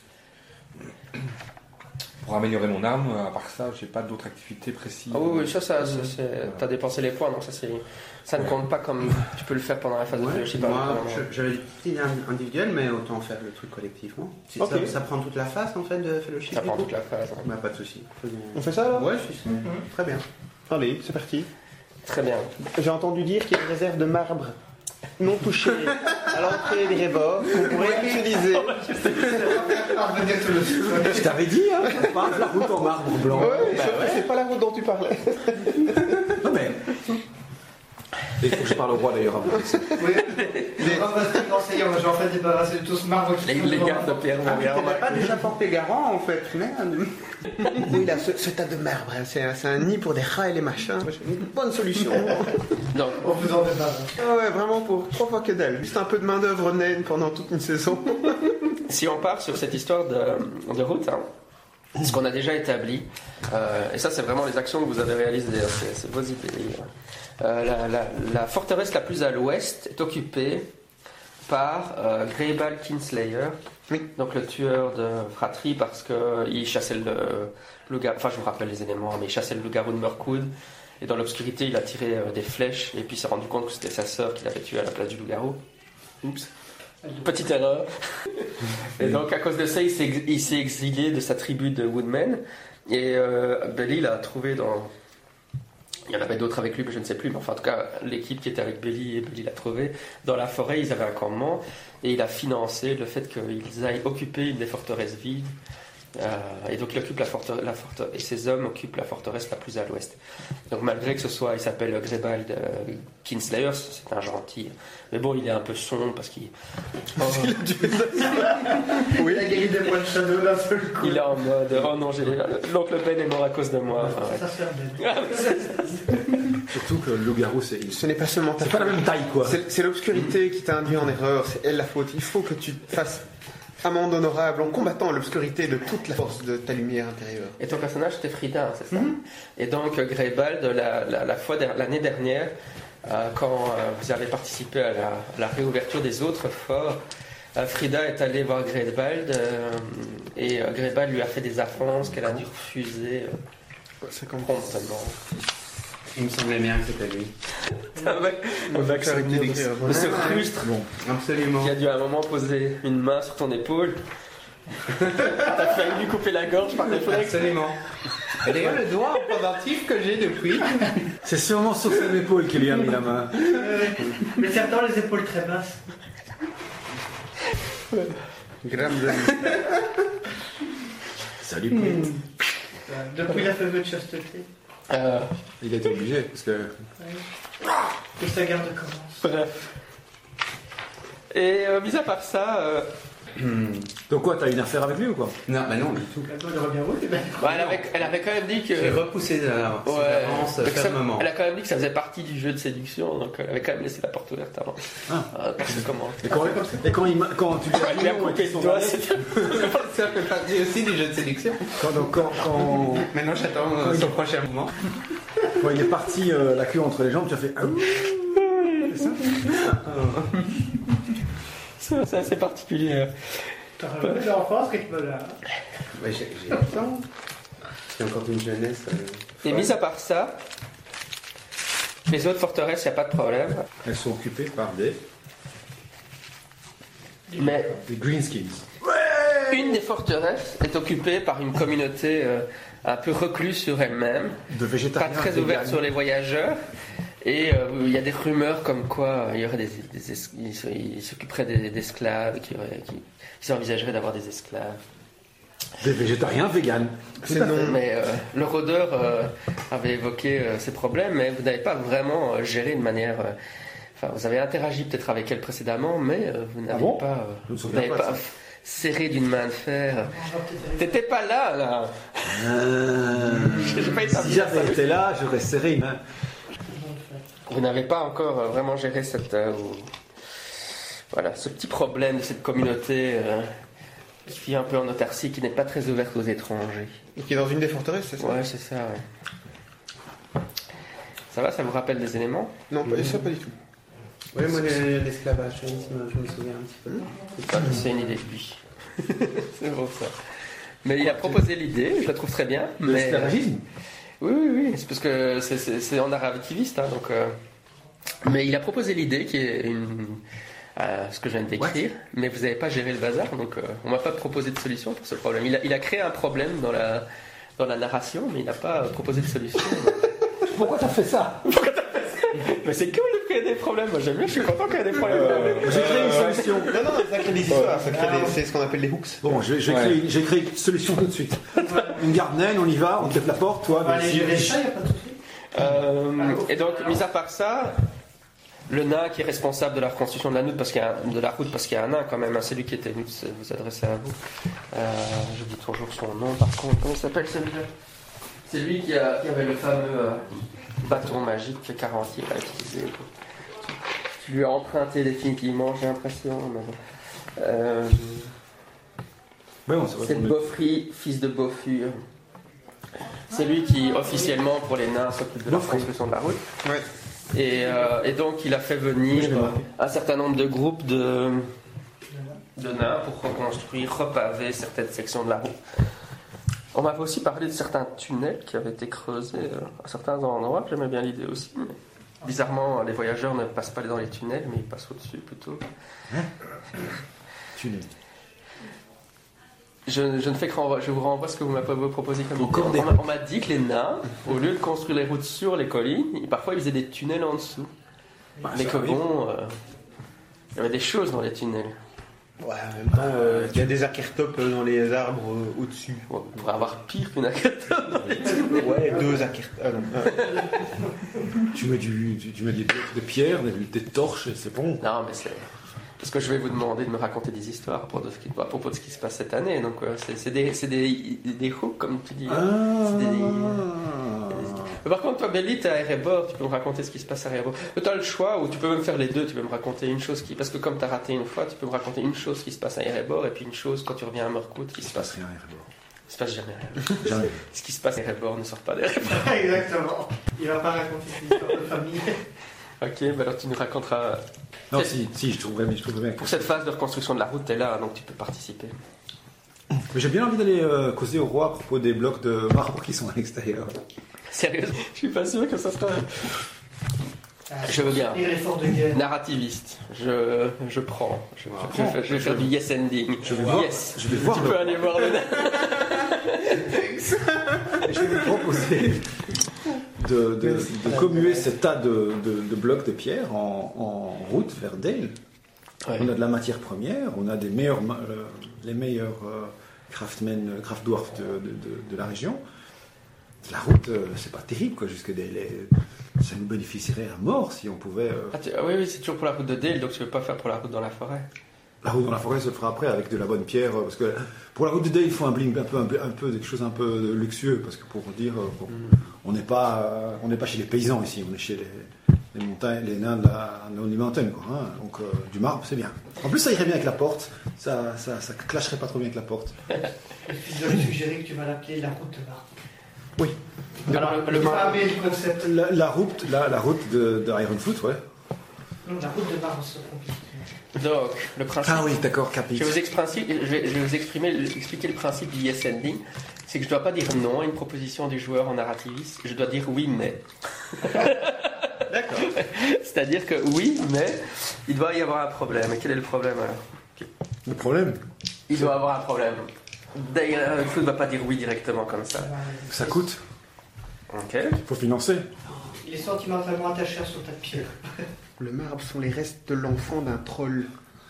pour améliorer mon arme. À part ça, j'ai pas d'autres activités précises. Ah oui, oui, ça, ça, c'est- c'est- t'as dépensé les points, donc ça, c'est, ça ne compte pas comme tu peux le faire pendant la phase de Ouais, fellowship. moi, hein, je- j'avais des petites idées individuelles, mais autant faire le truc collectivement. Si Ok. ça, ça prend toute la phase en fait de fellowship. Ça du prend coup toute la phase. hein. Bah, pas de souci. Faisons- On fait ça alors? Ouais, je suis très bien. Allez, c'est parti. Très bien. J'ai entendu dire qu'il y a une réserve de marbre non touché à l'entrée des Rébors qu'on pourrait utiliser. Je t'avais dit, hein, pas la route en marbre blanc. Ouais, sauf que c'est pas la route dont tu parlais. Non mais. Il faut que je parle au roi d'ailleurs avant. Oui, les hommes restent enseignants, j'ai en fait débarrassé de tout ce marbre qui Les, les gardes de Pierre Ah, mais Montréal. t'avais pas déjà porté garant en fait, merde. Oui, là, ce, ce tas de marbre, hein, c'est un, c'est un nid pour des rats et les machins. Une bonne solution. Donc, On vous en débarrasse. Ah ouais, vraiment pour trois fois que dalle. Juste un peu de main-d'œuvre naine pendant toute une saison. si on part sur cette histoire de, de route, hein, ce qu'on a déjà établi, euh, et ça c'est vraiment les actions que vous avez réalisées, hein, c'est, c'est vos idées. Euh, la, la- la forteresse la plus à l'ouest est occupée par euh, Greybal Kinslayer, donc le tueur de fratrie, parce qu'il chassait le, le loup-garou, enfin je vous rappelle les éléments, mais il chassait le loup-garou de Mirkwood, et dans l'obscurité il a tiré euh, des flèches, et puis il s'est rendu compte que c'était sa sœur qu'il avait tué à la place du loup-garou. Oups. Petite erreur. Et donc à cause de ça, il s'est, ex- il s'est exilé de sa tribu de Woodmen. Et euh, Belly l'a trouvé dans... Il y en avait d'autres avec lui, mais je ne sais plus. Mais enfin, en tout cas, l'équipe qui était avec Belly, et Belly l'a trouvé dans la forêt. Ils avaient un campement. Et il a financé le fait qu'ils aillent occuper une des forteresses vides. Euh, et donc il occupe la forteresse, la forteresse, et ses hommes occupent la forteresse la plus à l'ouest. Donc malgré que ce soit, il s'appelle Greybald euh, Kinslayer, c'est un gentil. Mais bon, il est un peu sombre parce qu'il... Oh, Oui, la guéri des points de shadow d'un seul coup. il est en mode, oh non, j'ai... l'oncle Ben est mort à cause de moi. Enfin, ouais. Ça se fait bien. Surtout que le loup-garou, c'est. Ce n'est pas seulement ta C'est pas la même taille quoi. C'est, c'est l'obscurité qui t'a induit en erreur, c'est elle la faute. Il faut que tu fasses amende honorable en combattant l'obscurité de toute la force de ta lumière intérieure. Et ton personnage c'était Frida, c'est ça. Et donc Greybald, la, la, la fois der- l'année dernière, euh, quand euh, vous avez participé à la, à la réouverture des autres forts, euh, Frida est allée voir Greybald euh, et euh, Greybald lui a fait des affronces qu'elle a dû refuser euh, C'est comme promptement. Il me semblait bien que c'était lui. On va souvenir de ce, de ce frustre Absolument. qui a dû à un moment poser une main sur ton épaule. T'as failli lui couper la gorge par réflexe. Absolument. Et d'ailleurs, le doigt en pendentif que j'ai depuis. C'est sûrement sur son épaule qu'il lui a mis la main. Mais certains les épaules très basses. Gramme de... Salut. Hmm. Depuis la feuille de chasteté, Euh, Il a été obligé parce que. que sa garde commence. bref. Et euh, mis à part ça, euh, Donc quoi, t'as une affaire avec lui ou quoi? Non, bah non, du tout. Maintenant, il aurait bien roulé. Ben. bah, elle, avait, elle avait quand même dit que. J'ai repoussé la Ouais, avance mais que ça- fermement. elle a quand même dit que ça faisait partie du jeu de séduction, donc elle avait quand même laissé la porte ouverte avant. Ah. Euh, parce que comment Et quand, et quand, il m'a- quand tu Elle lui a coupé le doigt, c'était- Ça fait partie aussi du jeu de séduction. quand, donc, quand, quand, Maintenant, j'attends euh, son prochain mouvement. quand il est parti euh, la queue entre les jambes, tu as fait ah oui. C'est ça? c'est c'est assez particulier. T'as relevé l'enfance, rythme-là. Mais j'ai j'ai le temps. C'est encore une jeunesse. euh, Et mis à part ça, les autres forteresses, il n'y a pas de problème. Elles sont occupées par des, Mais des greenskins. une des forteresses est occupée par une communauté euh, un peu recluse sur elle-même, De pas végétariens. très véganes. ouverte sur les voyageurs. Et euh, il y a des rumeurs comme quoi il y aurait des, des es- ils se- ils s'occuperaient des- d'esclaves, qui, auraient- qui, qui envisageraient d'avoir des esclaves. Des végétariens, véganes. C'est non. Mais euh, le rôdeur euh, avait évoqué euh, ces problèmes, mais vous n'avez pas vraiment euh, géré de manière. euh, Enfin, vous avez interagi peut-être avec elle précédemment, mais euh, vous n'avez bon pas, euh, Je me vous souviens n'avez pas pas de ça. serré d'une main de fer. On va peut-être T'étais pas là, là. Euh, J'ai pas si établi j'avais ça. été là, j'aurais serré une main. Vous n'avez pas encore euh, vraiment géré cette, euh, ou- voilà, ce petit problème de cette communauté euh, qui vit un peu en autarcie, qui n'est pas très ouverte aux étrangers. Et qui est dans une des forteresses, c'est ça? Ouais, c'est ça. Ouais. Ça va, ça vous rappelle des éléments? Non, pas, ça pas du tout. Oui, moi, le- l'esclavagisme, je me souviens un petit peu. Ah, c'est une idée de lui. C'est bon ça. Mais il a proposé l'idée, je la trouve très bien. De Mais... l'esclavagisme. Oui, oui, oui, c'est parce que c'est, c'est, c'est en narrativiste, hein, donc. euh, Mais il a proposé l'idée qui est une... euh, ce que je viens de décrire, mais vous n'avez pas géré le bazar, donc euh, on m'a pas proposé de solution pour ce problème. Il a, il a créé un problème dans la, dans la narration, mais il n'a pas euh, proposé de solution. Pourquoi t'as fait ça? Mais c'est cool de créer des problèmes, moi j'aime bien, je suis content qu'il y ait des problèmes. J'ai créé une solution. Non, non, ça crée des histoires, ça crée des- c'est ce qu'on appelle des hooks. Bon, je vais- je vais Ouais. créer une- j'ai créé une solution tout de suite. Une garde naine, on y va, on tape la porte, toi. On va aller vas-y. gérer ça, il n'y a pas de souci. Euh, et donc, mis à part ça, le nain qui est responsable de la reconstruction de la route, parce qu'il y a un, de la route, parce qu'il y a un nain quand même, hein, c'est lui qui était venu se- vous adresser à vous. Euh, je dis toujours son nom, par contre, comment il s'appelle celui-là? C'est lui qui, a, qui avait le fameux euh, bâton magique que Carantier a utilisé. Tu lui as emprunté définitivement, j'ai l'impression. mais bon. Euh, Ouais, bon, ça va c'est tomber. Beaufry, fils de Beaufur. C'est lui qui, officiellement, pour les nains, s'occupe de la Beaufry. construction de la route. Ouais. Et, euh, et donc, il a fait venir Je l'ai marqué. un certain nombre de groupes de, de nains pour reconstruire, repaver certaines sections de la route. On m'avait aussi parlé de certains tunnels qui avaient été creusés euh, à certains endroits. J'aimais bien l'idée aussi. Mais bizarrement, les voyageurs ne passent pas dans les tunnels, mais ils passent au-dessus plutôt. Tu l'es. Je, je ne fais que renvoyer, je vous renvoie ce que vous m'avez proposé comme idée. Encore des On m'a- on m'a dit que les nains, au lieu de construire les routes sur les collines, ils- parfois ils faisaient des tunnels en dessous. Bah, mais ça que arrive. bon, euh, il y avait des choses dans les tunnels. Ouais, en même temps, euh, il y a des akertopes dans les arbres euh, au-dessus. Bon, on pourrait avoir pire qu'une académie dans les tunnels. Ouais, deux akertopes. Ah, non. Tu mets, du, tu, tu mets des blocs de pierre, des, des torches, et c'est bon. Non, mais c'est. Parce que je vais vous demander de me raconter des histoires à propos de ce qui, à propos de ce qui se passe cette année. Donc, euh, c'est c'est des, c'est des, des hooks, comme tu dis. hein. C'est des- Mais par contre, toi, Belly, t'es à Erebor, tu peux me raconter ce qui se passe à Erebor. Tu as le choix, ou tu peux même faire les deux, tu peux me raconter une chose qui. Parce que comme tu as raté une fois, tu peux me raconter une chose qui se passe à Erebor, et puis une chose quand tu reviens à Morcout qui se passe. rien, Erebor. Il se passe jamais rien. Jamais. Ce qui se passe à Erebor ne sort pas d'Erebor. Exactement. Il va pas raconter ses histoires de famille. Ok, bah alors tu nous raconteras. Non, si, si, je trouverais, je trouverais bien. Pour cette phase de reconstruction de la route, t'es là, donc tu peux participer. Mais j'ai bien envie d'aller euh, causer au roi à propos des blocs de marbre qui sont à l'extérieur. Sérieusement, je suis pas sûr que ça sera. Je veux bien. Et l'effort de guerre. Narrativiste, je, je prends. Je, je, je, fais- je vais faire du yes ending. Je vais voir. Yes. Je vais voir. Tu le- peux aller voir le. Je vais vous proposer de, de, de commuer ce tas de, de, de blocs de pierre en, en route vers Dale. Ouais. On a de la matière première, on a des meilleurs, ma- euh, les meilleurs euh, craftsmen, euh, craft dwarfs de, de, de, de la région. La route, euh, c'est pas terrible, quoi, jusque Dale. Et ça nous bénéficierait à mort si on pouvait. euh, Ah, tu- ah oui, oui, c'est toujours pour la route de Dale, donc tu veux pas faire pour la route dans la forêt. La route dans la forêt se fera après avec de la bonne pierre, euh, parce que pour la route de Dale, il faut un bling un peu, un peu, un peu quelque chose un peu luxueux, parce que pour dire, euh, bon, on n'est pas, euh, on n'est pas chez les paysans ici, on est chez les, les montagnes, les nains de la Lonely Mountain, quoi. Hein, donc euh, du marbre, c'est bien. En plus, ça irait bien avec la porte, ça, ça, ça clasherait pas trop bien avec la porte. Et puis je vais suggérer que tu vas l'appeler la route de Marc. Oui. Alors, le, le Tu mar- vas amener le concept. La, la route, la, la route de, de Ironfoot, ouais. Non, la route de Marc, c'est compliqué. donc, le principe. Ah oui, d'accord, capi. Je vais, vous exprimer, je, vais, je vais vous exprimer, expliquer le principe du yes ending. C'est que je ne dois pas dire non à une proposition du joueur en narrativiste, je dois dire oui mais. D'accord. C'est-à-dire que oui mais il doit y avoir un problème. Et quel est le problème alors? Le problème, Il doit avoir un problème. D'ailleurs, il ne va pas dire oui directement comme ça. ça coûte, Ok. il faut financer. Il est sentimentalement attaché à son tas de pierre. Le marbre sont les restes de l'enfant d'un troll.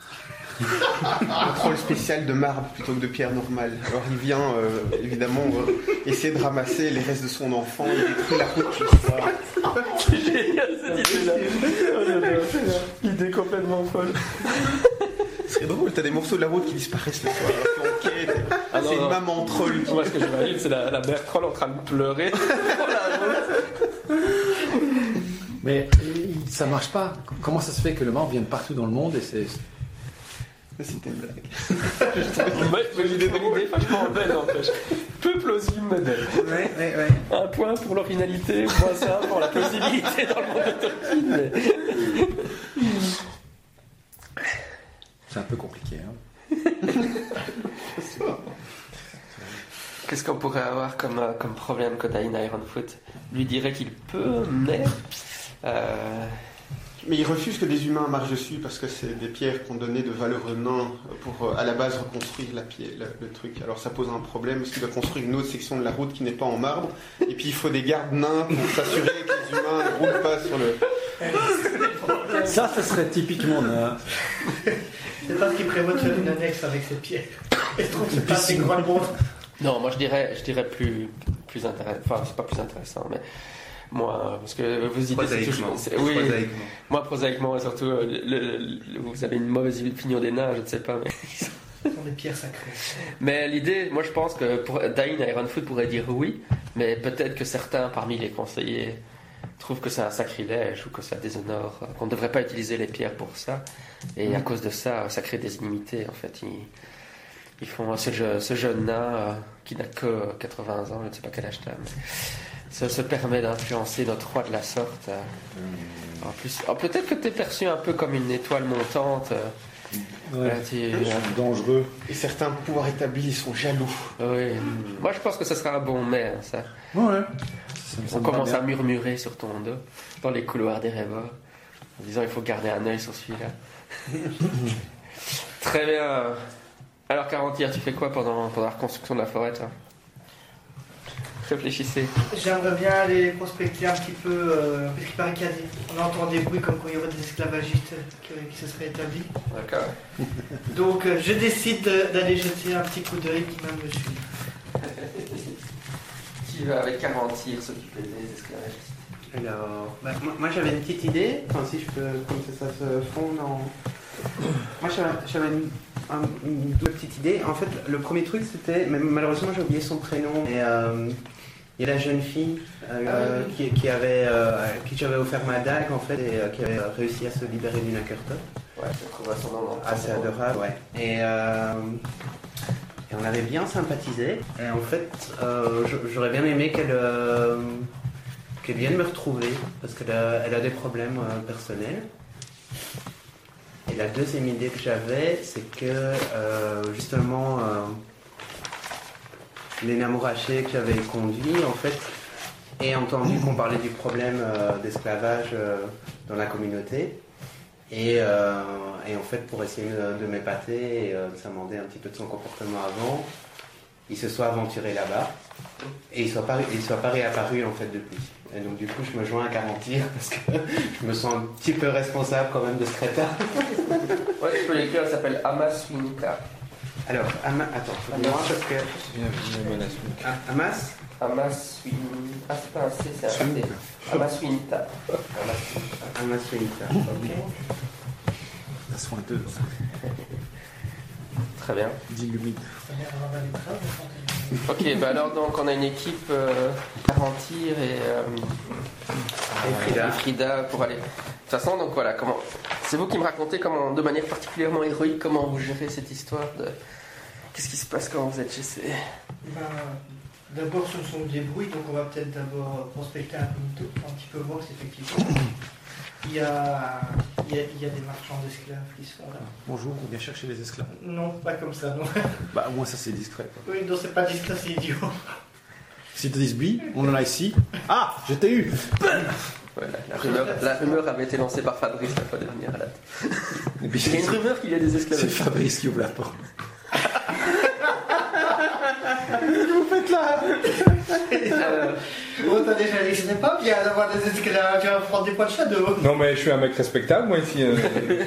Un troll spécial de marbre plutôt que de pierre normale. Alors il vient euh, évidemment euh, essayer de ramasser les restes de son enfant, il détruit la route qui sort. C'est génial cette idée-là. Oh là là. Idée complètement folle. C'est drôle, t'as des morceaux de la route qui disparaissent le soir. Alors que, ok, Ah non, c'est une non. maman troll. Moi, ce que j'imagine, c'est la, la mère troll en train de pleurer. Mais ça marche pas. Comment ça se fait que le marbre vient de partout dans le monde et c'est... C'était une blague. Ouais, mais l'idée de l'idée, vachement belle, n'empêche. Peu plausible, mais belle. Ouais, ouais, ouais. Un point pour l'originalité, moins ça pour la plausibilité dans le monde de Tolkien. Mais... C'est un peu compliqué. Hein. Qu'est-ce qu'on pourrait avoir comme, euh, comme problème que Dain Ironfoot lui dirait qu'il peut, mais... Euh... Mais il refuse que des humains marchent dessus parce que c'est des pierres qu'on donnait de valeureux nains pour à la base reconstruire la pierre, le, le truc. Alors ça pose un problème parce qu'il doit construire une autre section de la route qui n'est pas en marbre. Et puis il faut des gardes nains pour s'assurer que les humains ne roulent pas sur le... Ça, ce serait typiquement nain. C'est parce qu'il prévoit de faire une annexe avec ses pierres. Et je trouve que c'est pas assez grand monde. Non, moi je dirais, je dirais plus, plus intéressant. Enfin, c'est pas plus intéressant, mais moi, parce que vous idées, c'est toujours. c'est- Oui, Prosaïquement. moi prosaïquement, et surtout, le, le- le- vous avez une mauvaise opinion des nains, je ne sais pas, mais. Ce sont des pierres sacrées. Mais l'idée, moi je pense que pour Dain Ironfoot pourrait dire oui, mais peut-être que certains parmi les conseillers trouvent que c'est un sacrilège ou que ça déshonore, qu'on ne devrait pas utiliser les pierres pour ça, et à cause de ça, ça crée des inimitiés en fait. Ils, ils font ce, je- ce jeune nain euh, qui n'a que quatre-vingts ans, je ne sais pas quel âge t'as, mais ça se permet d'influencer notre roi de la sorte. euh. En plus, oh, peut-être que tu es perçu un peu comme une étoile montante. euh. Ouais. Là, tu- Dangereux. Et certains pouvoirs établis sont jaloux. oui. Moi je pense que ce sera un bon maire, ça. Ouais. Ça, ça On me va commence bien. à murmurer sur ton dos, dans les couloirs des Rébords, en disant il faut garder un œil sur celui-là. Très bien. Alors, Carantir, tu fais quoi pendant, pendant la reconstruction de la forêt, toi ? Réfléchissez. J'aimerais bien aller prospecter un petit peu, euh, parce qu'il paraît qu'il y a des... On entend des bruits comme quoi il y aurait des esclavagistes qui, qui se seraient établis. D'accord. Donc euh, je décide de- d'aller jeter un petit coup d'œil qui même me suit. Qui va avec Carantir s'occuper des esclavagistes ? Alors, bah, moi, moi, j'avais une petite idée, enfin si je peux, comme ça, ça se fonde en... Moi j'avais, j'avais une, un- une double petite idée. En fait, le premier truc c'était, mais malheureusement j'ai oublié son prénom, et euh, il y a la jeune fille euh, qui, qui avait, euh, qui j'avais offert ma dague en fait, et euh, qui avait réussi à se libérer d'une Ackerton. Ouais, tu trouveras son nom dans Assez adorable, ouais. Et, euh, et on avait bien sympathisé. Et en fait, euh, je- j'aurais bien aimé qu'elle euh, qu'elle vienne me retrouver parce qu'elle a, elle a des problèmes euh, personnels. Et la deuxième idée que j'avais, c'est que euh, justement, euh, les Namourachés que j'avais conduits, en fait, aient entendu qu'on parlait du problème euh, d'esclavage euh, dans la communauté. Et, euh, et en fait, pour essayer de, de m'épater et euh, de s'amender un petit peu de son comportement avant, il se soit aventuré là-bas et il ne soit, pas- il soit pas réapparu en fait depuis. Et donc du coup, je me joins à Carantir parce que je me sens un petit peu responsable quand même de ce crétin. Ouais, je peux l'écrire, elle s'appelle Amas Winita. Alors, Ama... attends, dis-moi parce que... Bienvenue à Manas. Ah, Amas Amas Winita. Ah, c'est pas un C, c'est un T. Amas Winita. Amas Wenita, ok. Ça soin d'eux. Très bien. Dis-le. Ça a l'air d'avoir des traces, je pense. Ok, bah alors donc on a une équipe euh, Carantir et, euh, Et Frida. et Frida pour aller. De toute façon, donc voilà, comment. C'est vous qui me racontez comment, de manière particulièrement héroïque, comment vous gérez cette histoire de. Qu'est-ce qui se passe quand vous êtes chez ces. Ben, d'abord, ce sont des bruits, donc on va peut-être d'abord prospecter un peu, un petit peu voir si effectivement il y a, il y a, il y a des marchands d'esclaves qui sont là. Bonjour, on vient chercher les esclaves. Non, pas comme ça, non. Bah, au moins ça c'est discret. Quoi. Oui, non, c'est pas discret, c'est idiot. Si tu dis oui, on en a ici. Ah, je t'ai eu. Voilà, la, rumeur, la rumeur avait été lancée par Fabrice la fois dernière à la. Et puis, Il y a une rumeur qu'il y a des c'est esclaves. Fabrice qui ouvre la porte. Vous faites là. Euh, Oh, t'as déjà dit, c'est pas bien d'avoir des esclaves, tu vas prendre des points de shadow. Non, mais je suis un mec respectable, moi, ici. euh.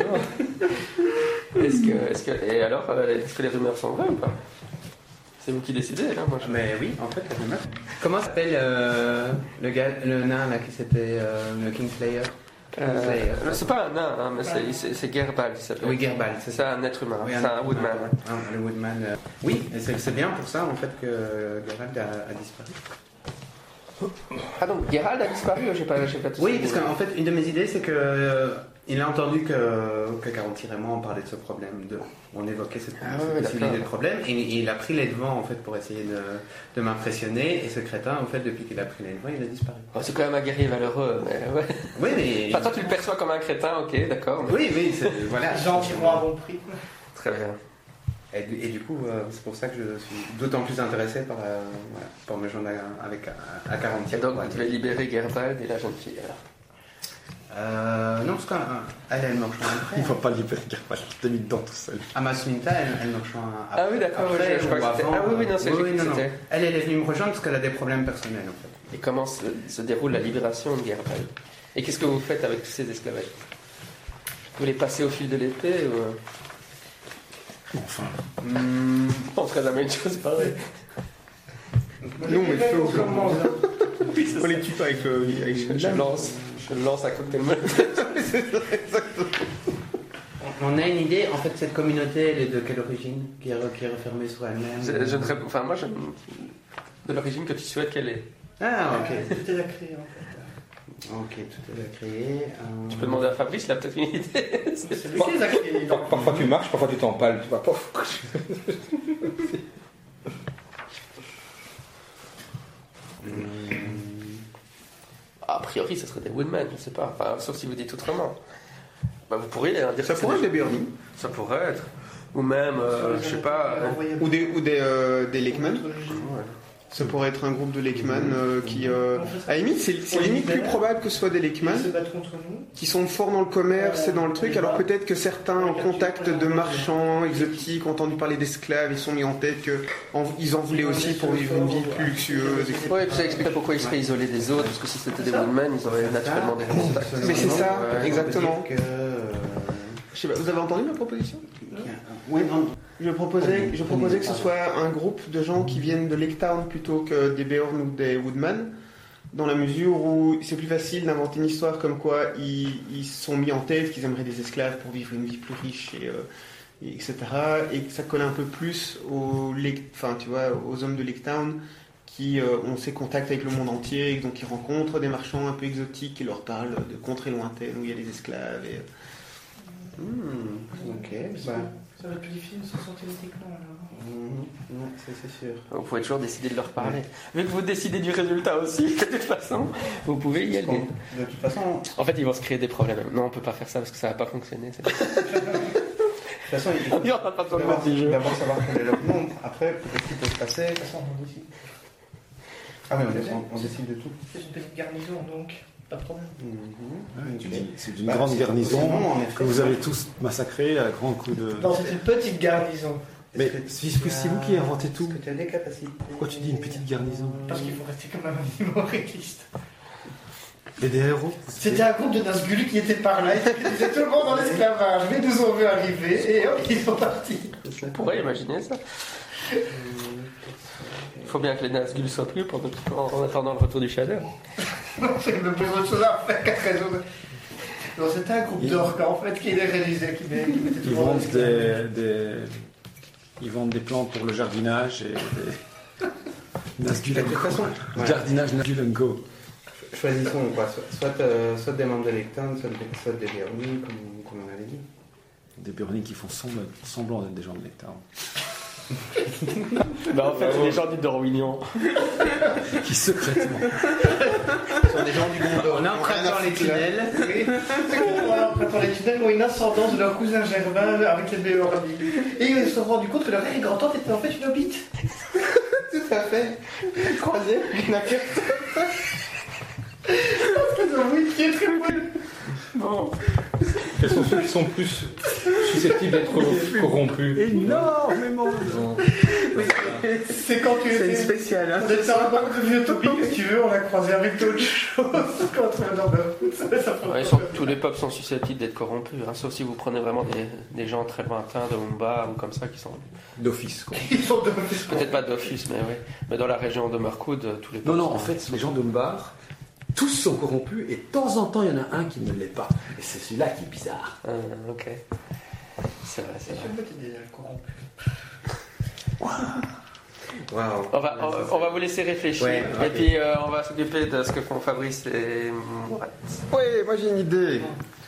Est-ce que, est-ce que, et alors, euh, est-ce que les rumeurs sont vraies ou pas? C'est vous qui décidez, là, moi je... Mais oui, en fait, la rumeur. Comment s'appelle euh, le gars, le nain là qui s'était euh, le Kingslayer? Euh, c'est pas un nain, hein, mais c'est, c'est, c'est Gerbal qui s'appelle. Oui, Gerbal, c'est C'est ça. un être humain, Oui, c'est un Woodman. Ah, le Woodman. euh, Oui, et c'est, c'est bien pour ça en fait que Geralt a, a disparu. Ah donc Geralt a disparu, j'ai pas, j'ai pas tout Oui, suivi. parce qu'en fait, une de mes idées, c'est que euh, il a entendu que, que Caranthir et moi on parlait de ce problème. De, on évoquait cette, Ah cette ouais, possibilité de d'accord. problème, et, et il a pris les devants en fait pour essayer de, de m'impressionner. Et ce crétin, en fait, depuis qu'il a pris les devants, il a disparu. Oh, c'est quand même un guerrier valeureux, mais ouais. Oui, mais. Enfin, toi tu le perçois comme un crétin, ok, d'accord. mais- Oui, oui, c'est, voilà. Gentiment à bon prix. Très bien. Et, du- et du coup, euh, c'est pour ça que je suis d'autant plus intéressé par, euh, voilà, pour me joindre à, avec, à, à Et Caranthir. donc pour vous aller- devez libérer Gerbal et la jeune fille alors. Euh, non, parce qu'elle, elle me rejoint après. Il ne faut pas libérer Gerbal, je t'ai mis dedans tout seul. Amasunta, elle, elle me rejoint après. Ah oui, d'accord, après, ouais, je- je crois ou que c'était- avant, ah oui, oui, non, c'est- oui, j'ai oui, cru que non, non. c'était- Elle, elle est venue me rejoindre parce qu'elle a des problèmes personnels en fait. Et comment se, se déroule la libération de Gerbal? Et qu'est-ce que vous faites avec tous ces esclavages? Vous les passez au fil de l'épée ou... euh, Enfin, Hmm, on ferait la même chose pareil. Nous, on met le feu au Tout le flammes. monde. Oui, c'est On ça. les tue pas avec le. Avec Je, le je lame. lance, je lance un cocktail molotov. On, on a une idée, en fait, cette communauté, elle est de quelle origine qui est, re- qui est refermée sur elle-même? Je, je ne serais- enfin, moi, je, de l'origine que tu souhaites qu'elle ait. Ah, ok. Tout est à créer en fait. Ok, tout est créé. euh, Tu peux demander à Fabrice, il a peut-être une idée. C'est lui qui les a créés. Par- Parfois tu marches, parfois tu t'empales, tu vois. Pof. hum, A priori, ce serait des Woodmen, je ne sais pas. Enfin, sauf si vous dites autrement. Bah, vous pourriez hein, dire Ça que pourrait c'est être des Burning. Ça pourrait être. Ou même, euh, je sais pas. euh, Ou des, ou des, euh, des Lakeman. Ça pourrait être un groupe de Lakeman euh, qui. euh, à la limite, c'est c'est limite plus probable que ce soit des Ils Lakeman se battent contre nous. qui sont forts dans le commerce et dans le truc. Alors peut-être que certains en contact de marchands exotiques ont entendu parler d'esclaves, ils sont mis en tête qu'ils en voulaient aussi pour vivre une vie plus luxueuse, et cetera. Ouais, et puis ça explique pourquoi ils seraient isolés des autres, parce que si c'était des Woodmen, ils auraient naturellement des contacts. Mais c'est ça, Ouais. exactement. Que, euh, Je sais pas, vous avez entendu ma proposition? Oui, non. Je proposais, je proposais que ce soit un groupe de gens qui viennent de Lake Town plutôt que des Beorn ou des Woodman, dans la mesure où c'est plus facile d'inventer une histoire comme quoi ils, ils se sont mis en tête qu'ils aimeraient des esclaves pour vivre une vie plus riche, et, euh, et etc. Et que ça colle un peu plus aux, Lake- enfin, tu vois, aux hommes de Lake Town qui euh, ont ces contacts avec le monde entier, et donc ils rencontrent des marchands un peu exotiques qui leur parlent de contrées lointaines où il y a des esclaves. Et, Hmm, ok, bah, Ça va être plus difficile de s'en sortir éthiquement alors. hmm, ouais, c'est, c'est sûr. Vous pouvez toujours décider de leur parler. Vu que vous décidez du résultat aussi, de toute façon, vous pouvez y aller. De toute façon, En fait, ils vont se créer des problèmes. Non, on peut pas faire ça parce que ça va pas fonctionner. c'est- de toute façon, il faut Il y aura pas besoin de d'abord, petit jeu. d'abord savoir quel est leur nombre. Après, ce qui peut se passer. De toute façon, on décide. Ah oui, on décide, on décide de tout. C'est une petite garnison donc, pas de problème. Mhm. tu Ok. dis, c'est une Bah, grande c'est- garnison sinon, en effet, que vous avez tous massacré à grands coups de. Non, c'est une petite garnison. Mais Est-ce que c'est tu c'est as- vous qui inventez tout. Est-ce que tu as des capacités? Pourquoi tu dis une petite garnison? Parce qu'il faut rester quand même un minimum réaliste. Et des héros. C'était un groupe de Nazgûl qui était par là et qui disait tout le monde dans l'esclavage. Mais nous ont vu arriver et hop, ils sont partis. On pourrait imaginer ça. Il faut bien que les Nazgûl soient plus pour nous- en attendant le retour du Shadow. Non, c'est le plus autre chose à faire qu'à raison de... Non, c'était un groupe Ils- d'orques en fait qui les réalisait, qui, met- qui mettait tout Ils le monde dans vendent l'esclavage. des, des- ils vendent des plantes pour le jardinage et des Nazgûl De toute façon, ouais. jardinage Nazgûl Go. Choisissons quoi, soit, soit, euh, soit des membres de l'Ecton, soit, des- soit des Bernie, comme, comme on avait dit. Des Burning qui font semblant, semblant d'être des gens de Nectar. Bah, en fait, c'est des gens du Dormignon. Qui secrètement. Ce sont des gens du Gondor. On est en train de voir les tunnels. Oui, c'est qu'on voit après pour les tunnels ont une ascendance de leur cousin Germain avec les Béornis. Et ils se sont rendus compte que leur grand-tante était en fait une hobbit. Tout à fait. Croisé, une affaire. Oui, qui est très bonne. Bon. Quels sont ceux qui sont plus susceptibles d'être corrompus? Énormément. Non. C'est quand tu C'est une étais... spéciale. Hein. On était un banque de vieux topics, si tu veux, on a croisé avec d'autres choses quand on est dans le foot. Ça fait Ouais, ils sont- tous les peuples sont susceptibles d'être corrompus, hein, sauf si vous prenez vraiment des, des gens très lointains de Umba ou comme ça qui sont D'office, quoi. Ils sont de... peut-être pas d'office, mais oui. Mais dans la région de Mercoud, tous les peuples Non, non, sont- en fait, les gens d'Umbar, tous sont corrompus et de temps en temps, il y en a un qui ne l'est pas. Et c'est celui-là qui est bizarre. Ah, ok. C'est vrai, c'est C'est vrai. sûr que t'es déjà corrompu. Waouh. On va, on, on va vous laisser réfléchir Ouais, et ok. puis euh, on va s'occuper de ce que font Fabrice et Mourad. Oui, moi j'ai une idée.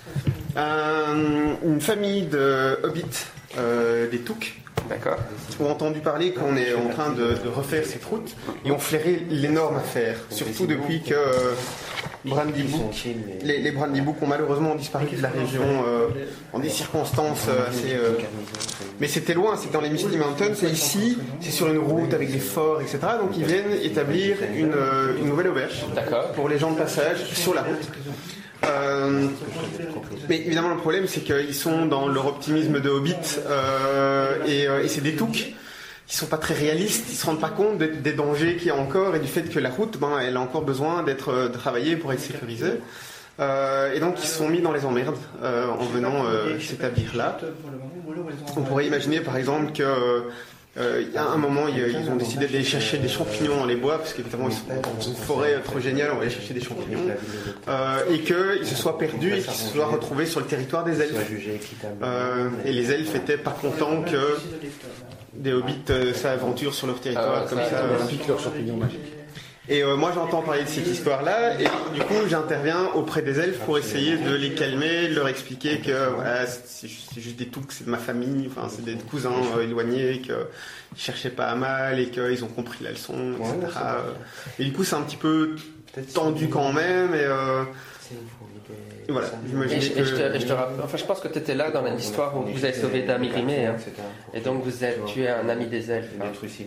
Un- une famille de hobbits, euh, des Touks, D'accord. ont entendu parler qu'on est en train de, de refaire cette route et ont flairé l'énorme affaire, surtout depuis que euh, Brandybook, les, les Brandybook ont malheureusement disparu de la région euh, en des circonstances euh, assez... euh, mais c'était loin, c'était dans les Misty Mountains, et ici, c'est sur une route avec des forts, et cetera. Donc ils viennent établir une, euh, une nouvelle auberge D'accord. pour les gens de passage sur la route. Euh, mais évidemment le problème c'est qu'ils sont dans leur optimisme de hobbit euh, et, euh, et c'est des toucs. Ils sont pas très réalistes, ils se rendent pas compte des, des dangers qu'il y a encore et du fait que la route, ben, elle a encore besoin d'être euh, travaillée pour être sécurisée. Euh, et donc ils se sont mis dans les emmerdes euh, en venant euh, s'établir là. On pourrait imaginer par exemple que euh, il y a un moment ils, ils ont décidé d'aller chercher des champignons dans les bois parce qu'évidemment ils sont dans une forêt trop géniale, on va aller chercher des champignons euh, et qu'ils se soient perdus et qu'ils se soient retrouvés sur le territoire des elfes. Euh, et les elfes étaient pas contents que des hobbits euh, s'aventurent sur leur territoire Ah, comme ça, ça. ça, euh. Pique leurs champignons magiques. Et euh, moi j'entends parler de cette histoire-là et du coup j'interviens auprès des elfes pour essayer de les calmer, de leur expliquer que voilà, c'est juste, c'est juste des toucs, c'est de ma famille, enfin c'est des cousins euh, éloignés, qu'ils cherchaient pas à mal et qu'ils ont compris la leçon, et cetera. Et du coup c'est un petit peu tendu quand même et, euh, et voilà, Et j'imagine je, que... et je te, et je te rappelle, enfin je pense que tu étais là dans l'histoire où vous avez sauvé Damirimé, hein. Et donc vous avez tué un ami des elfes. Hein.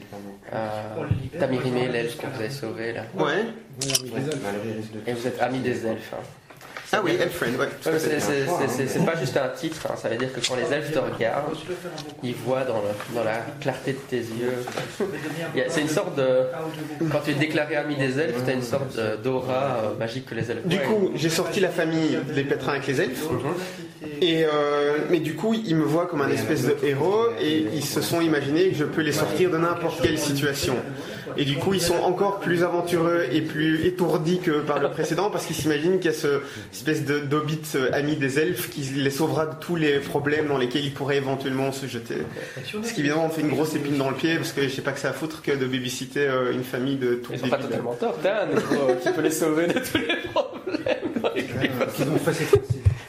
Euh, Damirimé, l'elfe que vous avez sauvé là. Ouais. Et vous êtes ami des elfes. Hein. Ah oui, Elfriend, ouais. Ouais, c'est, c'est, c'est, c'est, c'est pas juste un titre, hein. Ça veut dire que quand les elfes te regardent, ils voient dans, le, dans la clarté de tes yeux. Il y a- c'est une sorte de. Quand tu es déclaré ami des elfes, tu as une sorte de- d'aura euh, magique que les elfes Du voient. coup, j'ai sorti la famille des pétrins avec les elfes. Et euh, mais du coup, ils me voient comme un espèce de héros et ils se sont imaginés que je peux les sortir de n'importe quelle situation. Et du coup, ils sont encore plus aventureux et plus étourdis que par le précédent parce qu'ils s'imaginent qu'il y a ce espèce de d'hobbit euh, ami des elfes qui les sauvera de tous les problèmes dans lesquels ils pourraient éventuellement se jeter. Ce qui évidemment me fait une grosse épine dans le pied parce que je sais pas que ça à foutre que de babysitter euh, une famille de tous Ils les sont pas totalement tort, t'as un héros qui peut les sauver de tous les problèmes. Qu'ils ont fait cette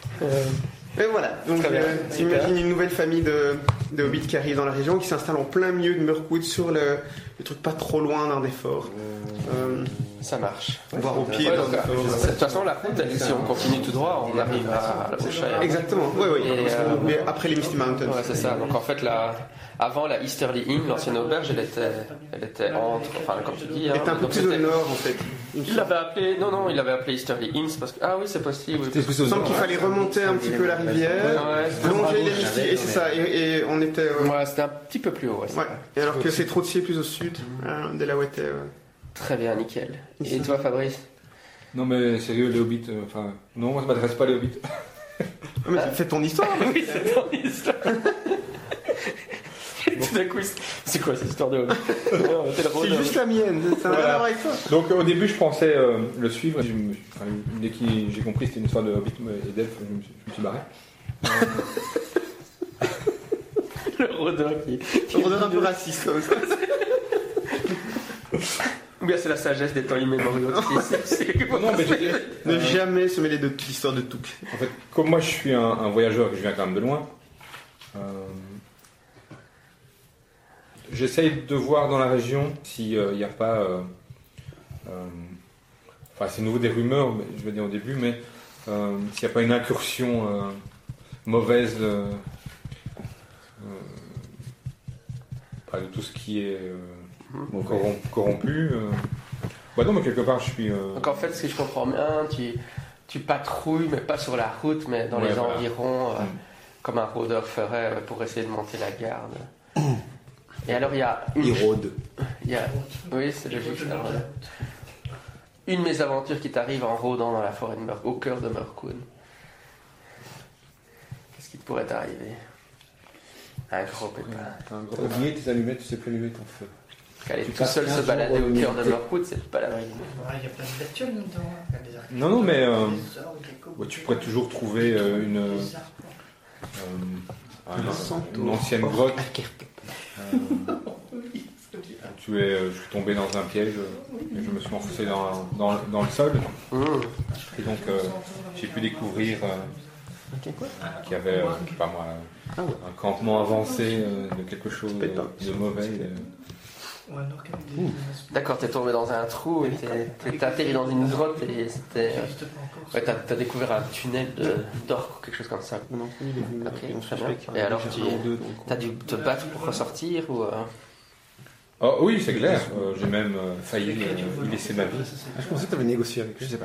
Et voilà, donc Très bien, euh, super. imagine une nouvelle famille de, de hobbits qui arrive dans la région, qui s'installe en plein milieu de Mirkwood sur le, le truc pas trop loin d'un des forts. Euh, Ça marche. voire au pied Ouais, d'un donc, des euh, forts. de toute façon, la route, elle, si on continue tout droit, on arrive à la Bouchère. Exactement, oui, oui. Et, euh, Mais après les Misty Mountains. Ouais, c'est ça. Donc en fait, la, avant la Easterly Inn, l'ancienne auberge, elle était, elle était entre, enfin comme tu dis. Hein, Elle est un peu donc plus au c'était- nord en fait. Il l'avait appelé, non, non, il l'avait appelé Easterly Inn, c'est parce que, ah oui, c'est possible. C'était plus Il au me semble nord. qu'il fallait remonter un petit peu la rivière, Ouais, c'était- longer les Misty, et c'est ça, et, et on était... euh, ouais, c'était un petit peu plus haut. Ouais, c'est ouais. vrai. Et alors que c'est trop de ciel plus au sud, hein, de là où était... euh, Très bien, nickel. Et toi, Fabrice? Non mais sérieux, les hobbits, euh, enfin, non, moi ça m'adresse pas les hobbits. Ah, mais fais ton histoire. Oui, c'est ton histoire. Tout d'un coup, c'est- c'est quoi cette histoire de hobbit? Non, t'es le C'est rôle, juste la mienne, ça n'a rien Voilà. à voir avec toi. Donc au début je pensais euh, le suivre, je me- enfin, dès que j'ai compris que c'était une histoire de hobbits et d'elfes, je me suis, je me suis barré. le rôdeur qui. On redonne un peu raciste comme ça. Ou bien c'est la sagesse des temps immémoriaux. C'est- c'est- Non, mais j'ai- Ne jamais se mêler de l'histoire de Touk. En fait, comme moi je suis un, un voyageur et que je viens quand même de loin, euh, j'essaye de voir dans la région s'il n'y a pas. euh, euh, enfin, c'est nouveau des rumeurs, mais, je vais dire au début, mais euh, s'il n'y a pas une incursion euh, mauvaise euh, euh, enfin, de tout ce qui est euh, corrom- corrompu. euh. Bah non, mais quelque part je suis. euh, Donc en fait, si je comprends bien, tu, tu patrouilles, mais pas sur la route, mais dans Ouais, les voilà. environs, euh, Mm. comme un rôdeur ferait euh, pour essayer de monter la garde. Et alors il y a une, Il rôde. il y a, oui c'est logique. Alors, euh, une mésaventures qui t'arrive en rôdant dans la forêt de Mur- au cœur de Murkwood. Qu'est-ce qui te pourrait t'arriver? Un gros pépin. Un gros oublié tes allumettes, tu sais plus allumer ton feu. Qu'aller Tu tout passes seul quinze se jours balader au au cœur de militaire. Murkwood, c'est pas la vraie idée. Ouais, il y a plein de bestioles dedans. Il y a des arcades, Non, non, mais, euh, des orgues, des coupes, Ouais, tu pourrais toujours trouver euh, une, euh, des arbres. un- une ancienne grotte. Euh, tu es, euh, je suis tombé dans un piège euh, et je me suis enfoncé dans, dans, dans le sol. Mmh. Et donc euh, j'ai pu découvrir euh, qu'il y avait, euh, je sais pas moi, Ah ouais. un campement avancé euh, de quelque chose de, de mauvais. euh. Ouais, un orque avec des- des aspects. D'accord, t'es tombé dans un trou et t'es, t'es atterri dans une grotte et c'était. Ça euh, n'existe pas encore. Ouais, t'as, t'as découvert un tunnel de, d'orque ou quelque chose comme ça. Mon enfant, il est venu. Ok, on très se bien. fait qu'il y Et en a alors, déjà tu- un ou deux, donc, T'as dû te battre pour ressortir ou. euh, Oh oui, c'est clair. Euh, j'ai même euh, failli euh, y laisser ma vie. Ah, je pensais que tu avais négocié avec lui. Je sais pas.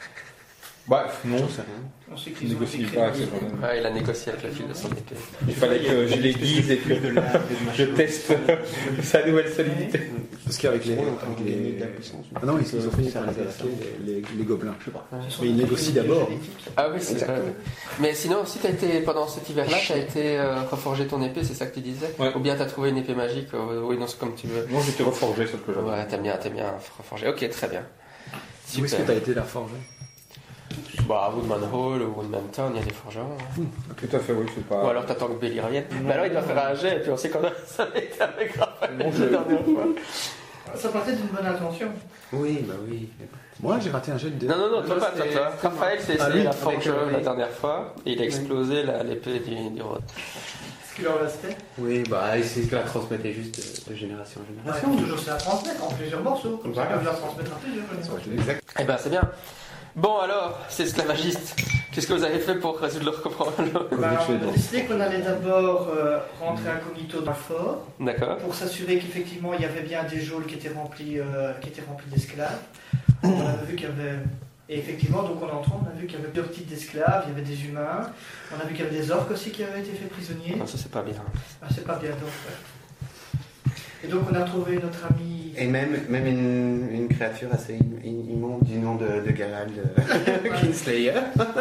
Bref, non, j'en sais rien. On sait je qu'ils ont négocie été pas avec créés. ces gens-là. Ouais, il a négocié avec le fil de son épée. Il fallait que je les guide et que je teste sa nouvelle solidité. Parce qu'avec les. Ouais, avec on les... gagne de la puissance. Ah non, ils, ils ont fini par les attaquer, les, les, les gobelins. Je sais pas. Mais ils négocient d'abord. Ah oui, c'est Exactement. vrai. Mais sinon, aussi, t'as été, pendant cet hiver-là, t'as été euh, reforger ton épée, c'est ça que tu disais? Ouais. Ou bien t'as trouvé une épée magique? euh, Oui, non, c'est comme tu veux. Non, j'étais reforgé sur ce que j'avais. Ouais, t'aimes bien, t'aimes bien reforger. Ok, très bien. Où est-ce que tu as été la forger? Bah, à Woodman Hall ou Woodman Town, il y a des forgerons. hein. Tout à fait, oui, c'est pas. Ou alors t'attends que Belly revienne. Mais alors il doit faire un jet, et puis on sait qu'on a ça avait été avec Raphaël Bon, la je- dernière fois. Ça partait d'une bonne intention. Oui, bah oui. Moi, j'ai raté un jet de dés. Non, non, non, toi Moi, pas, toi, c'est- toi. c'est Raphaël s'est Ah, essayé lui, la avec, forge euh, la oui. dernière fois, et il a explosé la- l'épée du, du rôde. Ce qui leur restait. Oui, bah, et c'est que la transmettait juste de, de génération en Ouais, génération. toujours c'est à transmettre en plusieurs morceaux. Comme ça, Voilà. ils peuvent la transmettre en plusieurs. connaissances. Exact. Eh ben c'est bien. Bon alors, ces esclavagistes, qu'est-ce que vous avez fait pour résoudre leur problème? Ben, on a décidé qu'on allait d'abord euh, rentrer incognito dans le fort D'accord. pour s'assurer qu'effectivement il y avait bien des geôles qui étaient remplies, euh, qui étaient remplies d'esclaves. On a vu qu'il y avait. Et effectivement, donc en entrant, on a vu qu'il y avait deux types d'esclaves, il y avait des humains, on a vu qu'il y avait des orques aussi qui avaient été faits prisonniers. Non, ça c'est pas bien. Ah, c'est pas bien donc. ouais. Et donc on a trouvé notre ami. Et même, même une, une créature assez im- im- immonde du nom de, de Galal, de Kingslayer.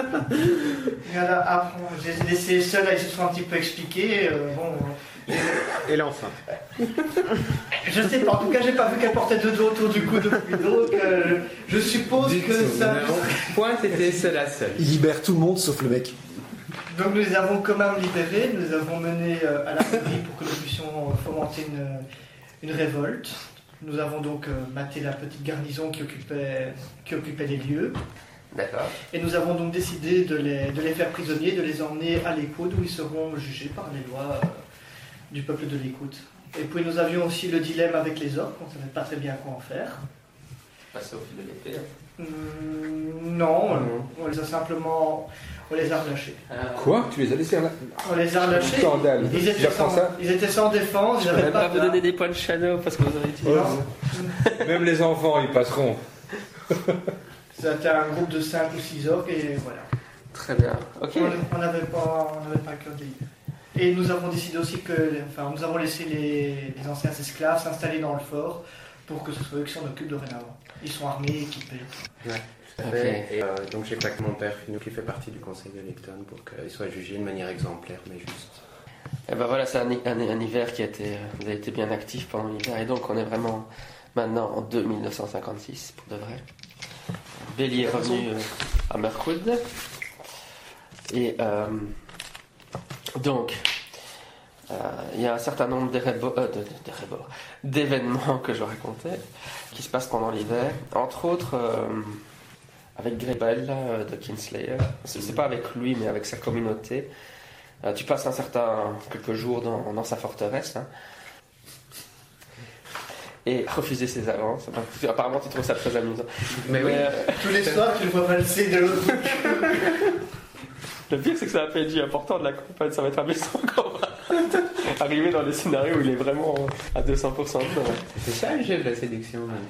Voilà, ah, bon, je les ai laissés seuls, ils se sont un petit peu expliqués. euh, bon, Et l'enfant. je sais pas, en tout cas, j'ai pas vu qu'elle portait deux dos autour du cou depuis, donc euh, je suppose que ça. Point, c'était seul à seul. Ils libèrent tout le monde sauf le mec. Donc nous les avons quand même libérés, nous les avons menés euh, à la mairie pour que nous puissions euh, fomenter une, une révolte. Nous avons donc euh, maté la petite garnison qui occupait, qui occupait les lieux. D'accord. Et nous avons donc décidé de les, de les faire prisonniers, de les emmener à l'écoute où ils seront jugés par les lois euh, du peuple de l'écoute. Et puis nous avions aussi le dilemme avec les orques, on ne savait pas très bien quoi en faire. Passer au fil de l'épée. Hum, non, on, on les a simplement... On les a relâchés. Quoi? Tu les as laissés là? On les a relâchés. Scandale. Ils étaient, J'apprends sans, ça. ils étaient sans défense, ils Je peux n'avaient même pas pas vous d'armes. donner des points de shadow parce que vous avez dit. Oh. Même les enfants, ils passeront. C'était un groupe de cinq ou six orques et voilà. Très bien. Ok. On n'avait pas, on n'avait pas cœur de libérer. Et nous avons décidé aussi que, enfin, nous avons laissé les, les anciens esclaves s'installer dans le fort pour que ce soit eux qui s'en occupent dorénavant. Ils sont armés, équipés. Ouais, tout à Ok. fait. Et euh, donc j'ai claqué mon père Finou qui fait partie du conseil de Lecton pour qu'il soit jugé de manière exemplaire, mais juste. Et ben voilà, c'est un, un, un hiver qui a été, vous avez été bien actif pendant l'hiver et donc on est vraiment maintenant en deux mille neuf cent cinquante-six pour de vrai. Belly est revenu euh, à Mirkwood et euh, donc euh, il y a un certain nombre d'érebo- euh, de- de- d'érébors- d'événements que je racontais qui se passent pendant l'hiver, entre autres euh, avec Grebel là, euh, de Kingslayer. C'est, c'est pas avec lui mais avec sa communauté. Euh, tu passes un certain quelques jours dans, dans sa forteresse hein, et refuser ses avances. Enfin, apparemment, tu trouves ça très amusant. Mais oui. euh, Tous les soirs, tu le vois valser de l'autre côté. le pire, c'est que c'est un P N J important de la campagne. Ça va être amusant quand on va arriver dans les scénarios où il est vraiment à deux cents pour cent dedans. C'est ça le jeu de la séduction. hein.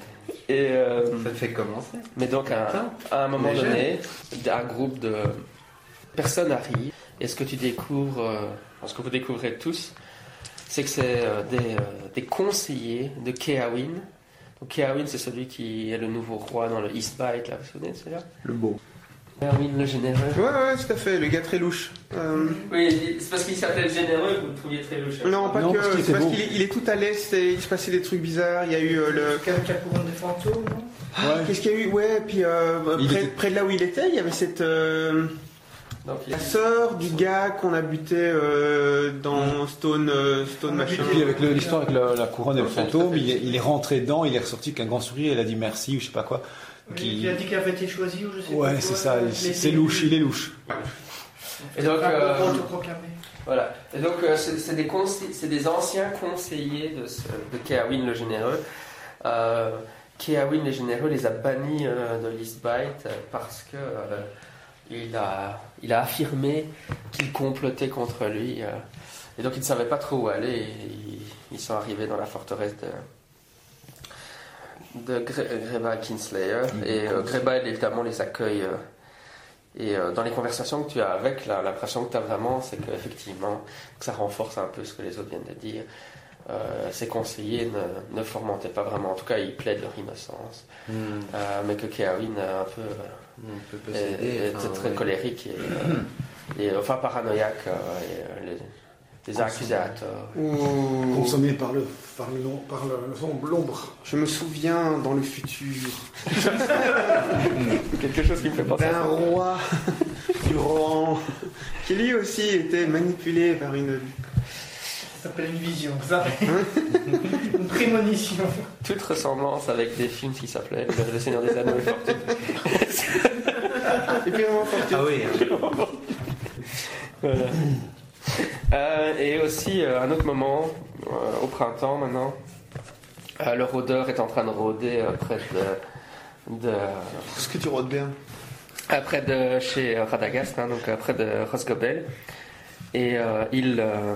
Et, euh, Ça te fait commencer. mais donc, à, à un moment Les donné, un groupe de personnes arrive. Et ce que tu découvres, euh, ce que vous découvrez tous, c'est que c'est euh, des, euh, des conseillers de Keawin. Donc Keawin, c'est celui qui est le nouveau roi dans le East Bite, là, vous vous souvenez de celui-là? Le beau. Keawin le généreux. Ouais, ouais, tout à fait, le gars très louche. Euh, Oui, c'est parce qu'il s'appelait le généreux que vous le trouviez très louche. Non, pas Non, que, parce qu'il c'est était parce beau. qu'il est, il est tout à l'est et il se passait des trucs bizarres. Il y a eu euh, le. Qui a qui a le couronne des fantômes, non Ouais. Qu'est-ce qu'il y a eu? Ouais, puis euh, Il près, était- près de là où il était, il y avait cette. euh, Donc, il y a- La sœur du gars qu'on a buté euh, dans Stone, euh, Stone On a machin. buté. Et puis avec le- l'histoire avec la, la couronne et le Ouais, tout à fantôme, fait. il est, il est rentré dedans, il est ressorti avec un grand sourire, il a dit merci ou je sais pas quoi. Oui, Qui- Il a dit qu'il avait été choisi ou je sais pas. Ouais, quoi, c'est ça, euh, il- les- c'est louche, il est louche. Et donc, Ah, euh, pour autoproclamer. Voilà. Et donc, euh, c'est c'est des, conseil- c'est des anciens conseillers de, ce- de Keawin le généreux. Euh, Keawin le généreux les a bannis euh, de l'Eastbite parce que euh, il, a, il a affirmé qu'ils complotaient contre lui. euh, et donc, ils ne savaient pas trop où aller. Et ils, ils sont arrivés dans la forteresse de, de Gre- Greba Kinslayer. Et euh, Greba, évidemment, les accueille. euh, Et euh, dans les conversations que tu as avec, là, l'impression que tu as vraiment, c'est qu'effectivement, que ça renforce un peu ce que les autres viennent de dire. Euh, ces conseillers ne, ne fomentaient pas vraiment, en tout cas, ils plaident leur innocence. Hmm. Euh, mais que Keawin est un peu, Un peu est, possédé. est enfin, très ouais. colérique et, euh, et, enfin paranoïaque. euh, et, euh, les, les a accusés à tort. Ouh. Consommé par le, par le, par le, sombre- l'ombre. Je me souviens dans le futur Quelque chose qui me fait penser à d'un ça. roi du Rohan qui lui aussi était manipulé par une. Ça s'appelle une vision, ça. Une prémonition. Toute ressemblance avec des films qui s'appelaient Le, Le Seigneur des Anneaux et Fortune. Et puis vraiment fortuné. Ah oui, hein. Voilà. Euh, et aussi, euh, un autre moment, euh, au printemps maintenant, euh, le rôdeur est en train de rôder euh, près de, de, Ce que tu rôdes bien. euh, près de chez Radagast, hein, donc euh, près de Rosgobel. Et euh, il, euh,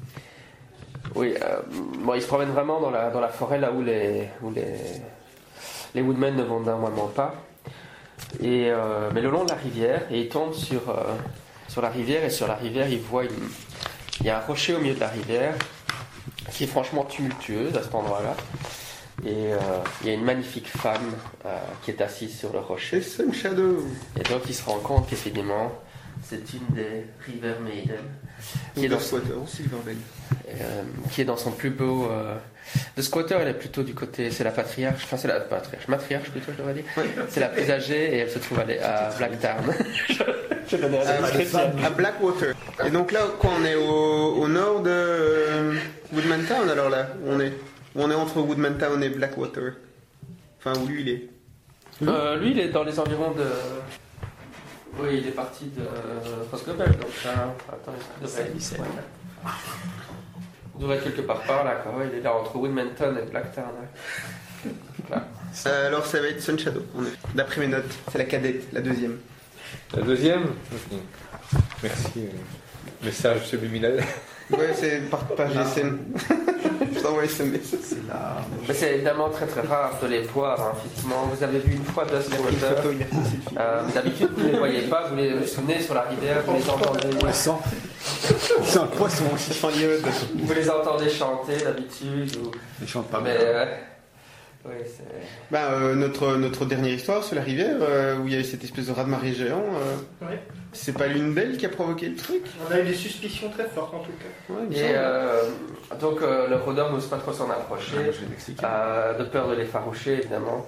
oui, euh, bon, il se promène vraiment dans la, dans la forêt là où les, où les, les Woodmen ne vont normalement pas. Et, euh, mais le long de la rivière, et il tombe sur, euh, sur la rivière, et sur la rivière, il voit une, il y a un rocher au milieu de la rivière qui est franchement tumultueuse à cet endroit-là. Et euh, il y a une magnifique femme euh, qui est assise sur le rocher. C'est Sun Shadow. Et donc il se rend compte qu'effectivement, c'est une des River Maiden qui est, dans, Squatter, Silverveil. euh, qui est dans son plus beau. Euh, de Squatter, elle est plutôt du côté. C'est la patriarche, enfin c'est la patriarche, matriarche plutôt, je devrais dire. Oui. C'est la plus âgée et elle se trouve à, à Blacktown. je, je connais la Ah, description. À Blackwater. Et donc là, quoi, on est au, au nord de euh, Woodman Town alors là où on est. Où on est entre Woodman Town et Blackwater. Enfin, où lui il est. Euh, lui, il est dans les environs de. Oui, il est parti de Rosgobel, donc ça. Attends, il devrait être. Ouais. Il devrait être quelque part par là, quoi. Ouais, il est là entre Woodmanton et Blacktown. Ouais. Là. Euh, alors ça va être Sun Shadow, on est. D'après mes notes. C'est la cadette, la deuxième. La deuxième Ok. Merci. euh, Message subliminal. Ouais, c'est par page Ah. S M. Je t'envoie S M S. C'est là. Mais c'est évidemment très très rare de les voir, hein, physiquement. Vous avez vu une fois Dust Une Water. photo, merci Sylvie. Euh, D'habitude, vous ne les voyez pas, vous les souvenez sur la rivière, vous les entendez, On le sent. C'est un poisson aussi. vous les entendez chanter d'habitude. Ou... Il chante pas Mais bien. euh, oui, c'est. Bah, euh, notre, notre dernière histoire sur la rivière, euh, où il y a eu cette espèce de raz-de-marée géant, euh, Ouais. c'est pas l'une d'elles qui a provoqué le truc? On a eu des suspicions très fortes en tout cas. Ouais, il me Et semble. euh, donc euh, le rôdeur n'ose pas trop s'en approcher, Je vais l'expliquer. euh, de peur de les faroucher évidemment.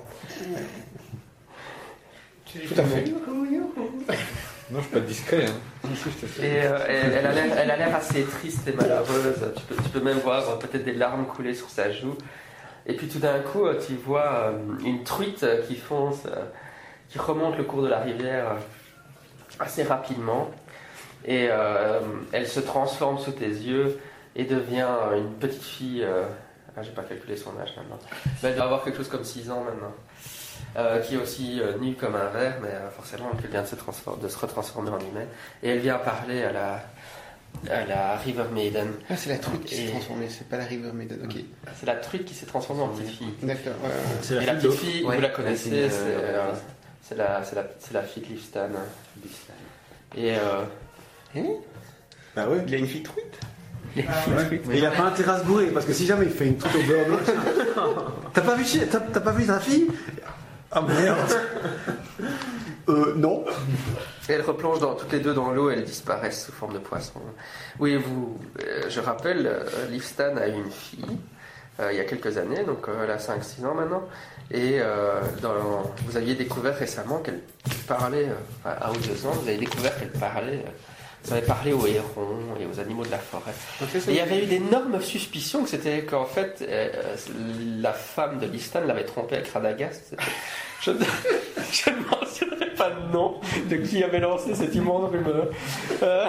Tout à fait. Non, je suis pas discret. Hein. Et euh, elle, elle a l'air- elle a l'air assez triste et malheureuse. Tu peux, tu peux même voir euh, peut-être des larmes couler sur sa joue. Et puis tout d'un coup, euh, tu vois euh, une truite euh, qui fonce, euh, qui remonte le cours de la rivière euh, assez rapidement. Et euh, elle se transforme sous tes yeux et devient euh, une petite fille. Euh, ah, j'ai pas calculé son âge maintenant. Mais elle doit avoir quelque chose comme six ans maintenant. Euh, qui est aussi euh, nue comme un verre, mais euh, forcément elle vient de se, transformer, de se retransformer en humaine. Et elle vient parler à la, à la River Maiden. Ah, c'est la truite qui Et- s'est transformée, c'est pas la River Maiden. Ok. C'est la truite qui s'est transformée en petite fille. D'accord. ouais, ouais. C'est Et la fille petite fille, Ouais, vous la la connaissez, fille de- c'est euh, c'est la, c'est la, c'est la fille de Liv Stan. Et euh, Bah ouais. Il a une fille truite. Et il a pas intérêt à se bourrer, parce que si jamais il fait une truite au beurre de machin. T'as pas vu, chi- t'as, t'as pas vu ta fille? Ah merde. Euh, non. et elle replonge dans, toutes les deux dans l'eau et elles disparaissent sous forme de poisson. Oui, vous, euh, je rappelle, euh, Liv Stan a eu une fille euh, il y a quelques années, donc euh, elle a cinq six ans maintenant. Et euh, dans, vous aviez découvert récemment qu'elle parlait, euh, enfin, un ou deux ans, vous avez découvert qu'elle parlait, euh, vous avez parlé aux hérons et aux animaux de la forêt. Ok, ça Et il y avait eu d'énormes suspicions que c'était qu'en fait euh, la femme de Liv Stan l'avait trompé avec Radagast. C'était- Je, ne- je ne mentionnerai pas le nom de qui avait lancé cette immonde rumeur. Euh,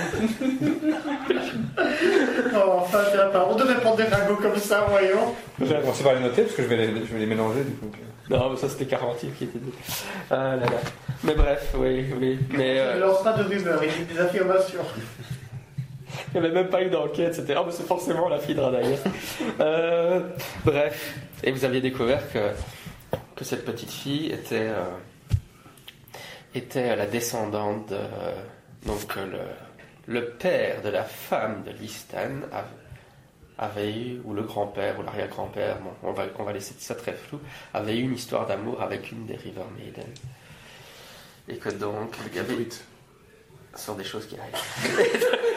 Oh, enfin, c'est la part. On devait prendre des ragots comme ça, voyons. Je vais commencer par les noter parce que je vais les, je vais les mélanger du coup. non, mais ça c'était Carantil qui était dit. Ah là là. Mais bref, oui, oui. Mais Il euh, ne lance pas de rumeurs, il dit des affirmations. il n'y avait même pas eu d'enquête. C'était ah, mais c'est forcément la fille de Radagast. Euh, bref. Et vous aviez découvert que, que cette petite fille était, euh, était la descendante de. Donc le, le père de la femme de Liv Stan avait, avait eu, ou le grand-père, ou l'arrière-grand-père, bon, on va, on va laisser ça très flou, avait eu une histoire d'amour avec une des River Maiden. Et que donc, il y avait sur des choses qui arrivent.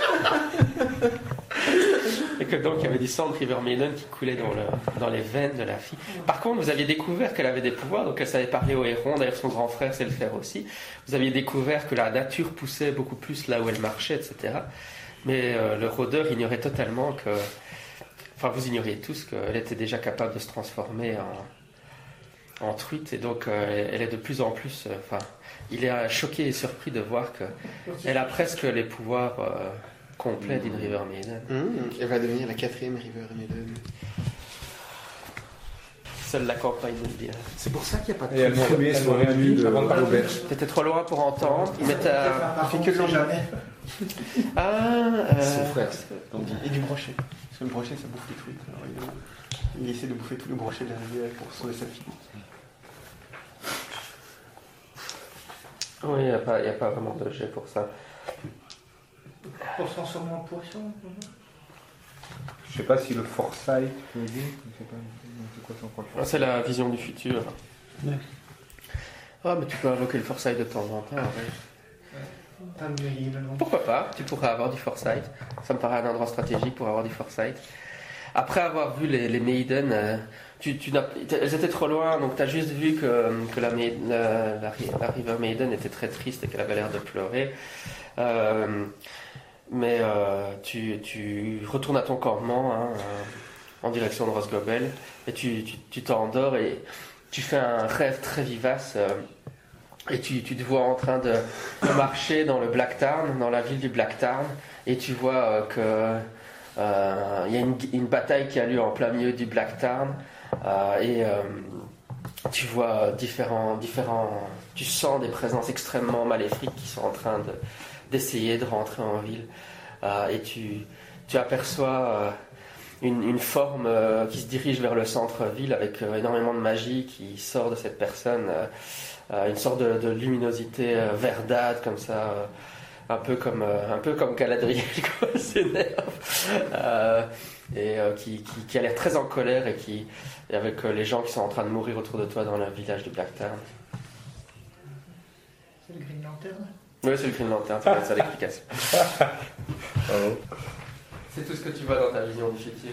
Et que donc, il y avait du sang de River Maiden qui coulait dans, le, dans les veines de la fille. Par contre, vous aviez découvert qu'elle avait des pouvoirs, donc elle savait parler aux hérons, d'ailleurs son grand frère sait le faire aussi. Vous aviez découvert que la nature poussait beaucoup plus là où elle marchait, et cetera. Mais euh, le rôdeur ignorait totalement que... Enfin, vous ignoriez tous qu'elle était déjà capable de se transformer en, en truite, et donc euh, elle est de plus en plus... euh, Enfin, il est euh, choqué et surpris de voir qu'elle a presque les pouvoirs euh, complets d'une River Maiden. Mmh, elle va devenir la quatrième River Maiden. Seule la campagne nous le dirait. C'est pour ça qu'il n'y a pas Et de elle truc m'aurait fumé elle sur m'aurait la dit nuit avant de parler au de... belge. T'étais trop loin pour entendre, mais t'as... Par contre, on sait jamais. Ah, euh... Son frère. Et du brochet. Parce que le brochet, ça bouffe les truites. Alors, il, il essaie de bouffer tous les brochets de la rivière pour sauver sa fille. Oui, il n'y a, pas- y a pas vraiment de jet pour ça. Pour se transformer en poisson. Je sais pas si le foresight peut aider. Je sais pas. C'est quoi ça encore le Ah, c'est la vision du futur. Ouais. Ah, mais tu peux invoquer le foresight de temps en temps. Ouais. Pas mûri, le nom. Pourquoi pas? Tu pourrais avoir du foresight. Ça me paraît un endroit stratégique pour avoir du foresight. Après avoir vu les, les Maiden, euh, tu, tu n'as- elles étaient trop loin, donc tu as juste vu que, que la, Maid- la, la, la River Maiden était très triste et qu'elle avait l'air de pleurer. Euh, mais euh, tu, tu retournes à ton campement hein, euh, en direction de Rosgobel et tu, tu, tu t'endors et tu fais un rêve très vivace. euh, Et tu, tu te vois en train de, de marcher dans le Blacktown, dans la ville du Blacktown, et tu vois euh, que euh, il y a une, une bataille qui a lieu en plein milieu du Blacktown, euh, et euh, tu vois différents, différents, tu sens des présences extrêmement maléfiques qui sont en train de, d'essayer de rentrer en ville, euh, et tu, tu aperçois euh, une, une forme euh, qui se dirige vers le centre-ville avec euh, énormément de magie qui sort de cette personne. euh, Euh, une sorte de, de luminosité euh, verdâtre comme ça, euh, un peu comme euh, un peu comme Galadriel quoi, s'énerve, euh, et euh, qui, qui, qui a l'air très en colère et qui et avec euh, les gens qui sont en train de mourir autour de toi dans le village de Blacktown. C'est le Green Lantern. Oui, c'est le Green Lantern, c'est ça l'explication. C'est tout ce que tu vois dans ta vision du futur.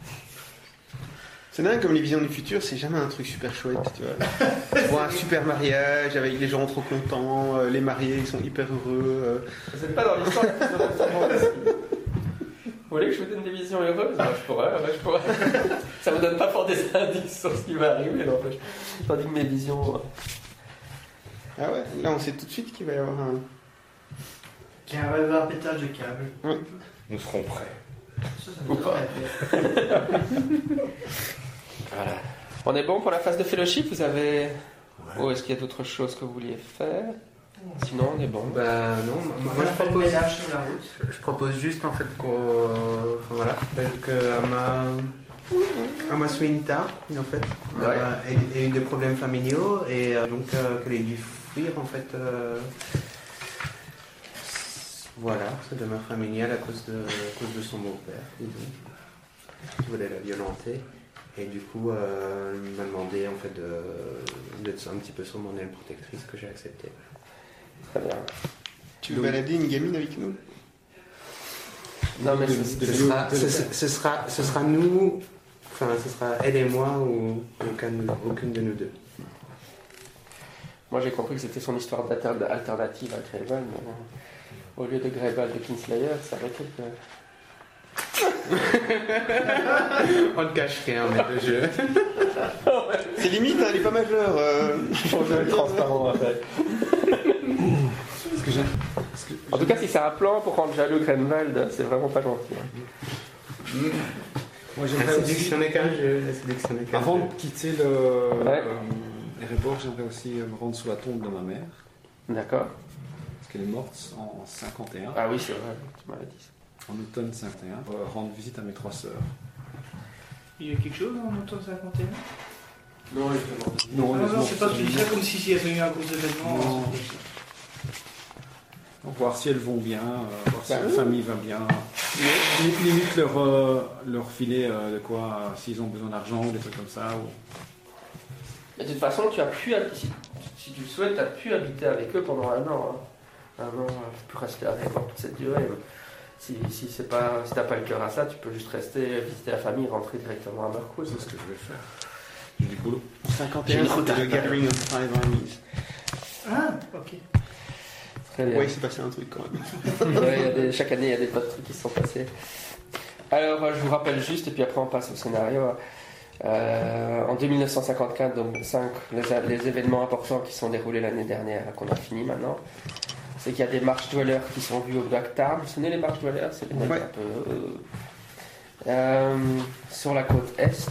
C'est dingue comme les visions du futur, c'est jamais un truc super chouette, tu vois. Tu vois un super mariage avec les gens trop contents, euh, les mariés ils sont hyper heureux. euh. Vous n'êtes pas dans l'histoire qui se donne tellement aussi. Vous voulez que je vous donne des visions heureuses? Moi, je pourrais, ouais, je pourrais. Ça vous donne pas fort des indices sur ce qui va arriver, n'empêche. Tandis que mes visions. Ah ouais, là on sait tout de suite qu'il va y avoir un... Qui a un, un pétage de câble. Nous serons prêts. Ça, ça Ou me pas. Voilà. On est bon pour la phase de fellowship? Vous avez... Ou est-ce qu'il y a d'autres choses que vous vouliez faire? Sinon, on est bon. Bah non, moi, moi, je On fait le propose, ménage sur la route. je propose juste en fait qu'on, enfin, voilà, que ma, ma Swinta, en fait, Ouais. euh, a, a eu des problèmes familiaux et euh, donc euh, qu'elle ait dû fuir en fait, euh, voilà, sa demeure familiale à cause de, à cause de son beau-père, disons, qui voulait la violenter. Et du coup, euh, il m'a demandé en fait de, d'être un petit peu sur mon aile protectrice, que j'ai accepté. Très bien. Tu veux balader une gamine avec nous? Non, mais De- c'est- de- Ce sera, ce, ce sera, ce sera nous, enfin ce sera elle et moi ou aucun, aucune de nous deux. moi j'ai compris que c'était son histoire d'alternative à Greyval, mais euh, au lieu de Greyval de Kingslayer, ça aurait été que. On ne cache rien, mais le jeu. C'est limite, hein, elle est pas majeure. Euh... On doit être transparent après. Parce que j'ai- parce que En tout cas, si c'est un plan pour rendre jaloux Grenwald, c'est vraiment pas gentil. hein. moi La j'aimerais aussi, séduction n'est qu'un jeu, la séduction n'est qu'un avant jeu. de quitter le Ouais. euh, Erebor, j'aimerais aussi me rendre sur la tombe de ma mère, D'accord. parce qu'elle est morte en cinquante et un, Ah oui, c'est vrai, tu m'avais dit ça. en automne cinquante et un, pour rendre visite à mes trois sœurs. Il y a quelque chose en automne cinquante et un? Non, justement. Non, Non, non, honnêtement, c'est pas, tu dis ça comme si il y avait eu un gros événement. Non. Donc, voir si elles vont bien, euh, voir si Bah la oui. famille va bien. Limite, limite leur, euh, leur filer euh, de quoi, euh, s'ils ont besoin d'argent ou des trucs comme ça. Ou... Mais de toute façon, tu as pu, hab- si, si tu le souhaites, tu as pu habiter avec eux pendant un an. hein. Un an, euh, tu peux rester avec pendant toute cette durée. hein. Si, si c'est pas, si t'as pas le cœur à ça, tu peux juste rester, visiter la famille, rentrer directement à Mirkwood. C'est ce que je vais faire. J'ai du boulot. cinquante et un, c'était le Gathering of Five Armies. Ah, ok. Très bien. Oui, c'est passé un truc quand même. Ouais, il y a des- chaque année, il y a des tas de trucs qui se sont passés. Alors, euh, je vous rappelle juste, et puis après on passe au scénario. Euh, en deux mille neuf cent cinquante-quatre, donc cinq, les, les événements importants qui sont déroulés l'année dernière, qu'on a fini maintenant, c'est qu'il y a des Marsh Dwellers qui sont vus au Black Tarn. Vous vous souvenez les Marsh Dwellers? C'est des mecs Ouais. un peu. euh, euh, sur la côte est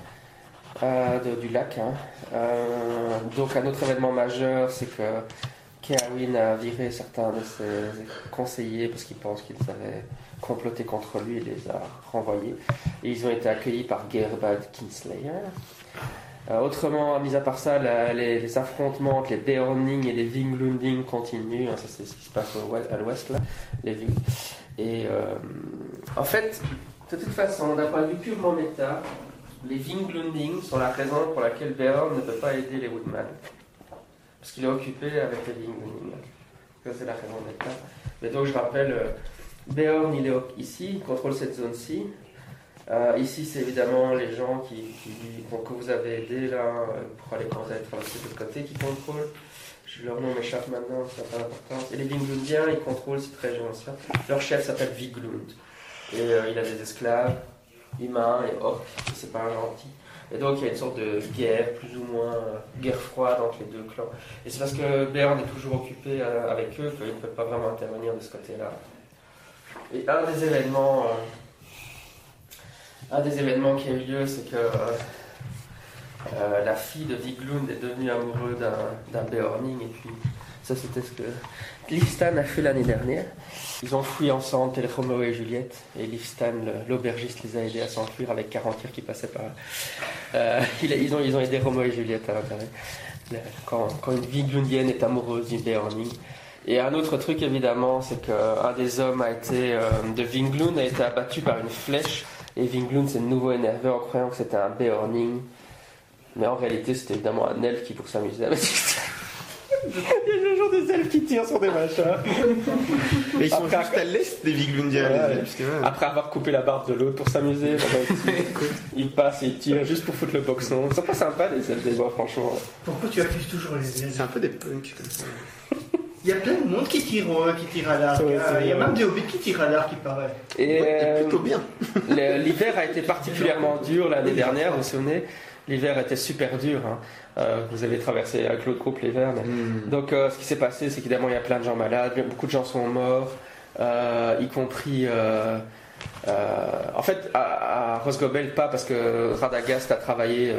euh, de- du lac. hein. Euh, donc, un autre événement majeur, c'est que Keawin a viré certains de ses conseillers parce qu'il pense qu'ils avaient comploté contre lui et les a renvoyés. Et ils ont été accueillis par Gerbald Kingslayer. Euh, autrement, mis à part ça, la- les, les affrontements entre les Beorning et les Vinglunding continuent. hein, ça, c'est ce qui se passe au ouest- à l'ouest, là, les Ving. Et euh, en fait, de toute façon, d'un point de vue purement méta, les Vinglunding sont la raison pour laquelle Beorn ne peut pas aider les Woodman. Parce qu'il est occupé avec les Vinglunding. Ça, c'est la raison méta. Mais donc, je rappelle, euh, Beorn, il est au- ici, il contrôle cette zone-ci. Euh, ici, c'est évidemment les gens qui, qui, bon, que vous avez aidés là, euh, pour aller quand vous allez traverser de l'autre côté qui contrôlent. Je, leur nom m'échappe maintenant, ça n'a pas d'importance. Et les Vinglundiens, ils contrôlent cette région-là. Leur chef s'appelle Viglund. Et euh, il a des esclaves, humains et orques, et c'est pas un gentil. Et donc il y a une sorte de guerre, plus ou moins euh, guerre froide entre les deux clans. Et c'est parce que Beorn est toujours occupé euh, avec eux qu'il ne peut pas vraiment intervenir de ce côté-là. Et un des événements. Euh, Un des événements qui a eu lieu, c'est que euh, euh, la fille de Viglund est devenue amoureuse d'un, d'un Beorning, et puis ça c'était ce que Lifstan a fait l'année dernière. Ils ont fui ensemble, tel Roméo et Juliette, et Lifstan, le, l'aubergiste, les a aidés à s'enfuir avec quarante tirs qui passaient par là. Euh, il a- ils, ont, ils ont aidé Roméo et Juliette à l'intérieur. Le- Quand, quand une Viglundienne est amoureuse d'une Beorning. Et un autre truc évidemment, c'est qu'un des hommes a été, euh, de Vinglund a été abattu par une flèche. Et Vinglund s'est de nouveau énervé en croyant que c'était un Beorning. Mais en réalité, c'était évidemment un elfe qui, pour s'amuser, avait Il y a toujours des elfes qui tirent sur des machins. Mais ils sont Après- juste à l'est des Viglundiens. Ouais, les ouais. elfes, c'est vrai. Après avoir coupé la barbe de l'autre pour s'amuser, ils passent et ils tirent juste pour foutre le boxon. C'est pas sympa les elfes des bois, franchement. Pourquoi tu accuses toujours les elfes? C'est un peu des punks comme ça. Il y a plein de monde qui tire, euh, qui tire à l'arc. Ouais, hein. c'est Il y a vrai. même des hobbits qui tirent à l'arc, il paraît. Et, Ouais, euh, plutôt bien. Le- L'hiver a été particulièrement dur l'année dernière, vous vous souvenez? L'hiver était super dur. hein. Euh, vous avez traversé avec l'autre groupe l'hiver. Mais... Hmm. Donc euh, ce qui s'est passé, c'est qu'évidemment il y a plein de gens malades, beaucoup de gens sont morts, euh, y compris... euh, euh, en fait, à, à Rosgobel, pas parce que Radagast a travaillé euh,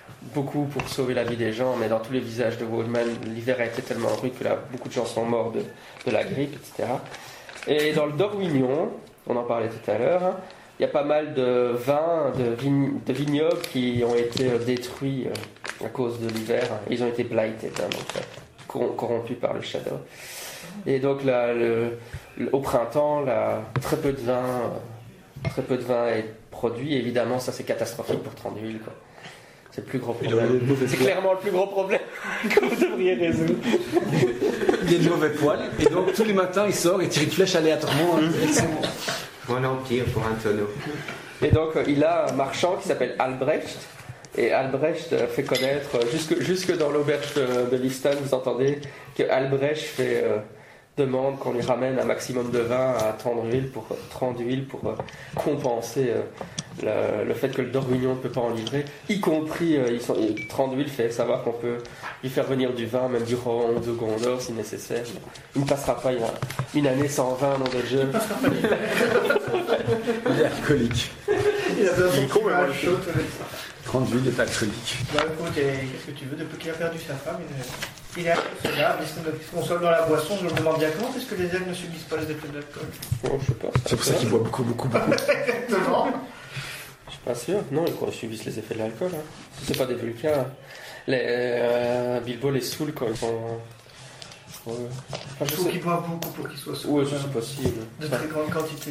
beaucoup pour sauver la vie des gens, mais dans tous les villages de Waldman, l'hiver a été tellement rude que là, beaucoup de gens sont morts de, de la grippe, et cetera. Et dans le Dormignon, on en parlait tout à l'heure, hein, il y a pas mal de vins, de, vign- de vignobles qui ont été euh, détruits euh, à cause de l'hiver. Ils ont été blighted, hein, donc, euh, cor- corrompus par le shadow. Et donc là, le, le- au printemps, là, très peu de vin, euh, très peu de vin est produit. Évidemment, ça c'est catastrophique pour Thranduil, quoi. C'est le plus gros problème. C'est clairement le plus gros problème que vous devriez résoudre. Il y a de mauvais poils, et donc tous les matins il sort et tire une flèche aléatoirement. avec son- Mon empire pour un tonneau. Et donc, euh, il a un marchand qui s'appelle Albrecht. Et Albrecht euh, fait connaître, euh, jusque, jusque dans l'auberge de, de Liston, vous entendez que Albrecht fait, euh, demande qu'on lui ramène un maximum de vin à Thranduil pour, Thranduil pour euh, compenser euh, le, le fait que le Dormignon ne peut pas en livrer. Y compris, euh, ils sont, et Thranduil fait savoir qu'on peut lui faire venir du vin, même du rhum de Gondor si nécessaire. Il ne passera pas une, une année sans vin, nom de Dieu. Il est alcoolique. Il a besoin Il est de con, mais mal voilà. chaud. Thranduil est alcoolique. Bah écoute, et qu'est-ce que tu veux, depuis qu'il a perdu sa femme, il est, il est inconsolable, il se console dans la boisson. Je me demande bien comment est-ce que les elfes ne subissent pas les effets de l'alcool. Bon, je sais pas. C'est pour ça qu'il boit beaucoup, beaucoup, beaucoup. Exactement. Je suis pas sûr. Non, ils subissent les effets de l'alcool. Hein. Si c'est pas des vulcains. Les, euh, Bilbo les saoule quand ils sont. Ouais. Enfin, Il je faut sais. qu'il boive beaucoup pour qu'il soit saoul. Ouais, c'est possible. De très grande quantité.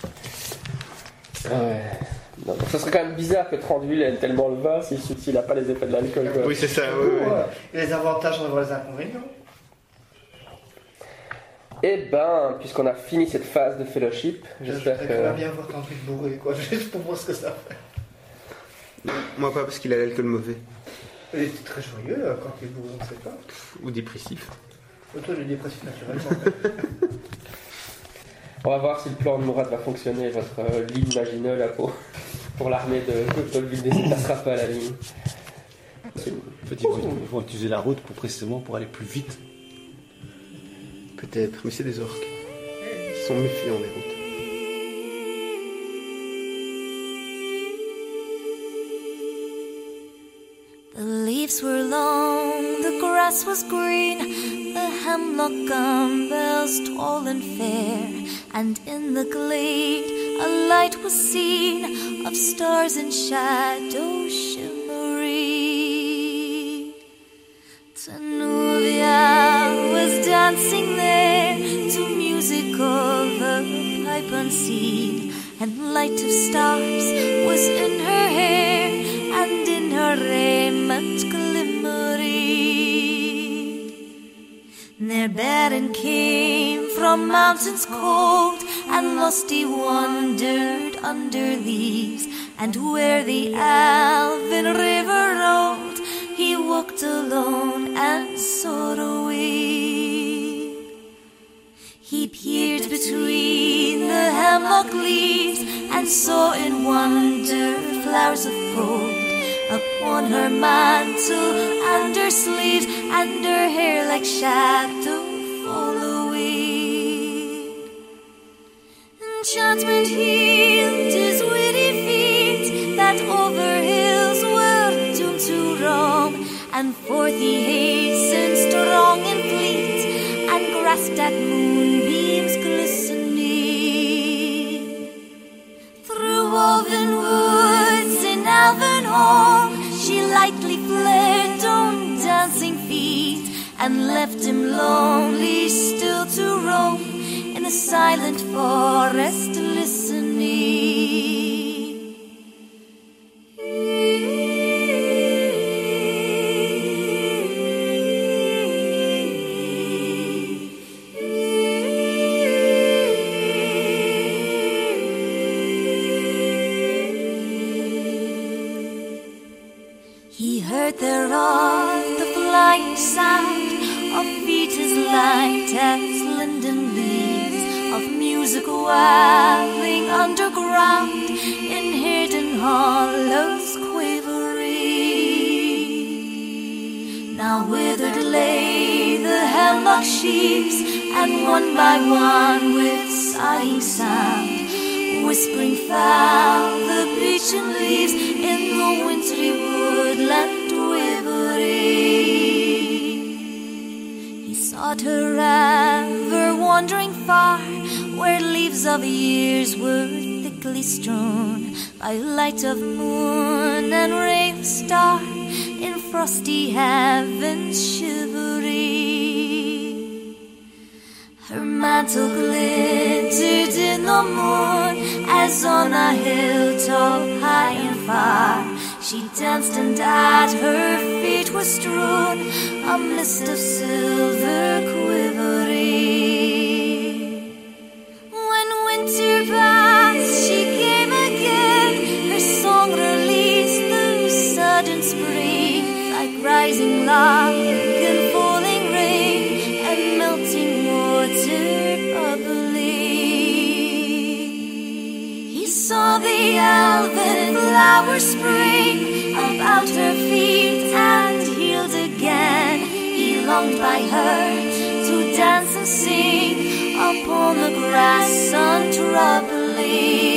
Ouais. Non, donc ça serait quand même bizarre que Thranduil aime tellement le vin s'il s'il n'a pas les effets de l'alcool. Quoi. Oui, c'est ça. Oui, oui. Ouais. Et les avantages, on va voir les inconvénients. Eh ben, puisqu'on a fini cette phase de fellowship, j'espère J'aimerais que. bien voir Thranduil bourré, quoi, juste pour voir ce que ça fait. Moi, pas parce qu'il a l'alcool mauvais Il était très joyeux là, quand il est bourré, on ne sait pas. ou dépressif. Toi, le dépressif naturellement. On va voir si le plan de Mourad va fonctionner, votre euh, ligne Maginot là pour, pour l'armée de Tolkien ne passera pas à la ligne. En fait, ils vont, ils vont utiliser la route pour précisément pour aller plus vite. Peut-être, mais c'est des orques. Ils sont méfiants des routes. The leaves were long, the grass was green, the hemlock gum bells tall and fair, and in the glade a light was seen of stars and shadows shimmery. Tanuvia was dancing there to music of a pipe unseen, and light of stars was in her hair and in her raiment glimmering. Their Baron came from mountains cold, and lusty wandered under leaves, and where the Alvin River rolled, he walked alone and sought away. He peered between the hemlock leaves and saw in wonder flowers of gold upon her mantle and her sleeves, and her hair like shadow fall away. Enchantment healed his weary feet that over hills were doomed to roam, and forth he hastened strong and fleet, and grasped at moonbeams glistening. Through woven woods in Alvin home, she lightly fled on dancing feet, and left him lonely still to roam in the silent forest listening. He heard thereof the flying sound of feet as light as linden leaves, of music wailing underground in hidden hollows quavering. Now withered lay the hemlock sheaves, and one by one with sighing sound, whispering foul the beechen leaves in the wintry woodland Quivery. He sought her ever wandering far, where leaves of years were thickly strewn by light of moon and ray of star in frosty heaven's shivery. Her mantle glittered in the moon as on a hilltop high and far. She danced and at her feet was strewn a mist of silver quivery. When winter passed, she came again, her song released the sudden spring, like rising lark and falling rain and melting water bubbly. He saw the elven flower spring about her feet and healed again. He longed by her to dance and sing upon the grass untroubledly.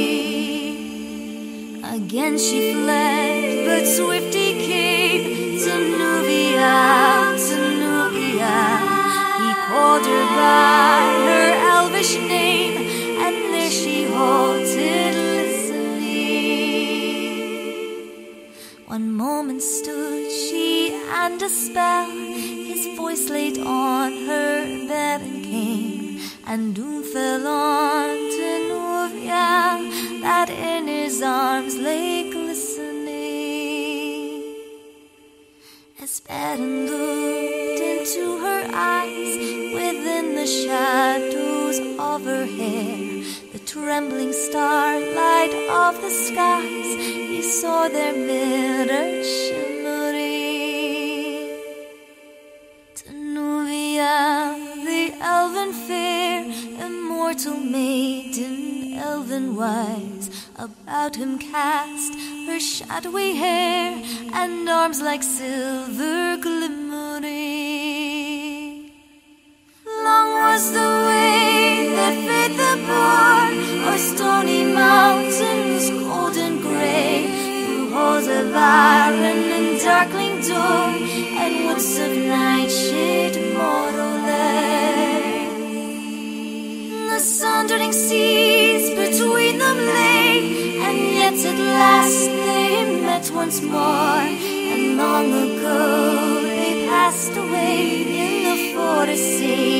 Again she fled, but swift he came to Nubia, to Nubia. He called her by her elvish name, and there she halted listening. One moment stood she and a spell, his voice laid on her bed and came, and doom fell on to Nubia, that in his arms lay glistening. As Baron looked into her eyes, within the shadows of her hair, the trembling starlight of the skies, he saw their mirrors shimmering. To Nubia, the elven fair, immortal maiden, elven wise, about him cast her shadowy hair and arms like silver glimmering. Long was the way that fate the bore, o'er stony mountains cold and grey, through halls of iron and darkling door, and woods of nightshade mortal lay. The sundering seas between them lay, and yet at last they met once more, and long ago they passed away in the forest sea.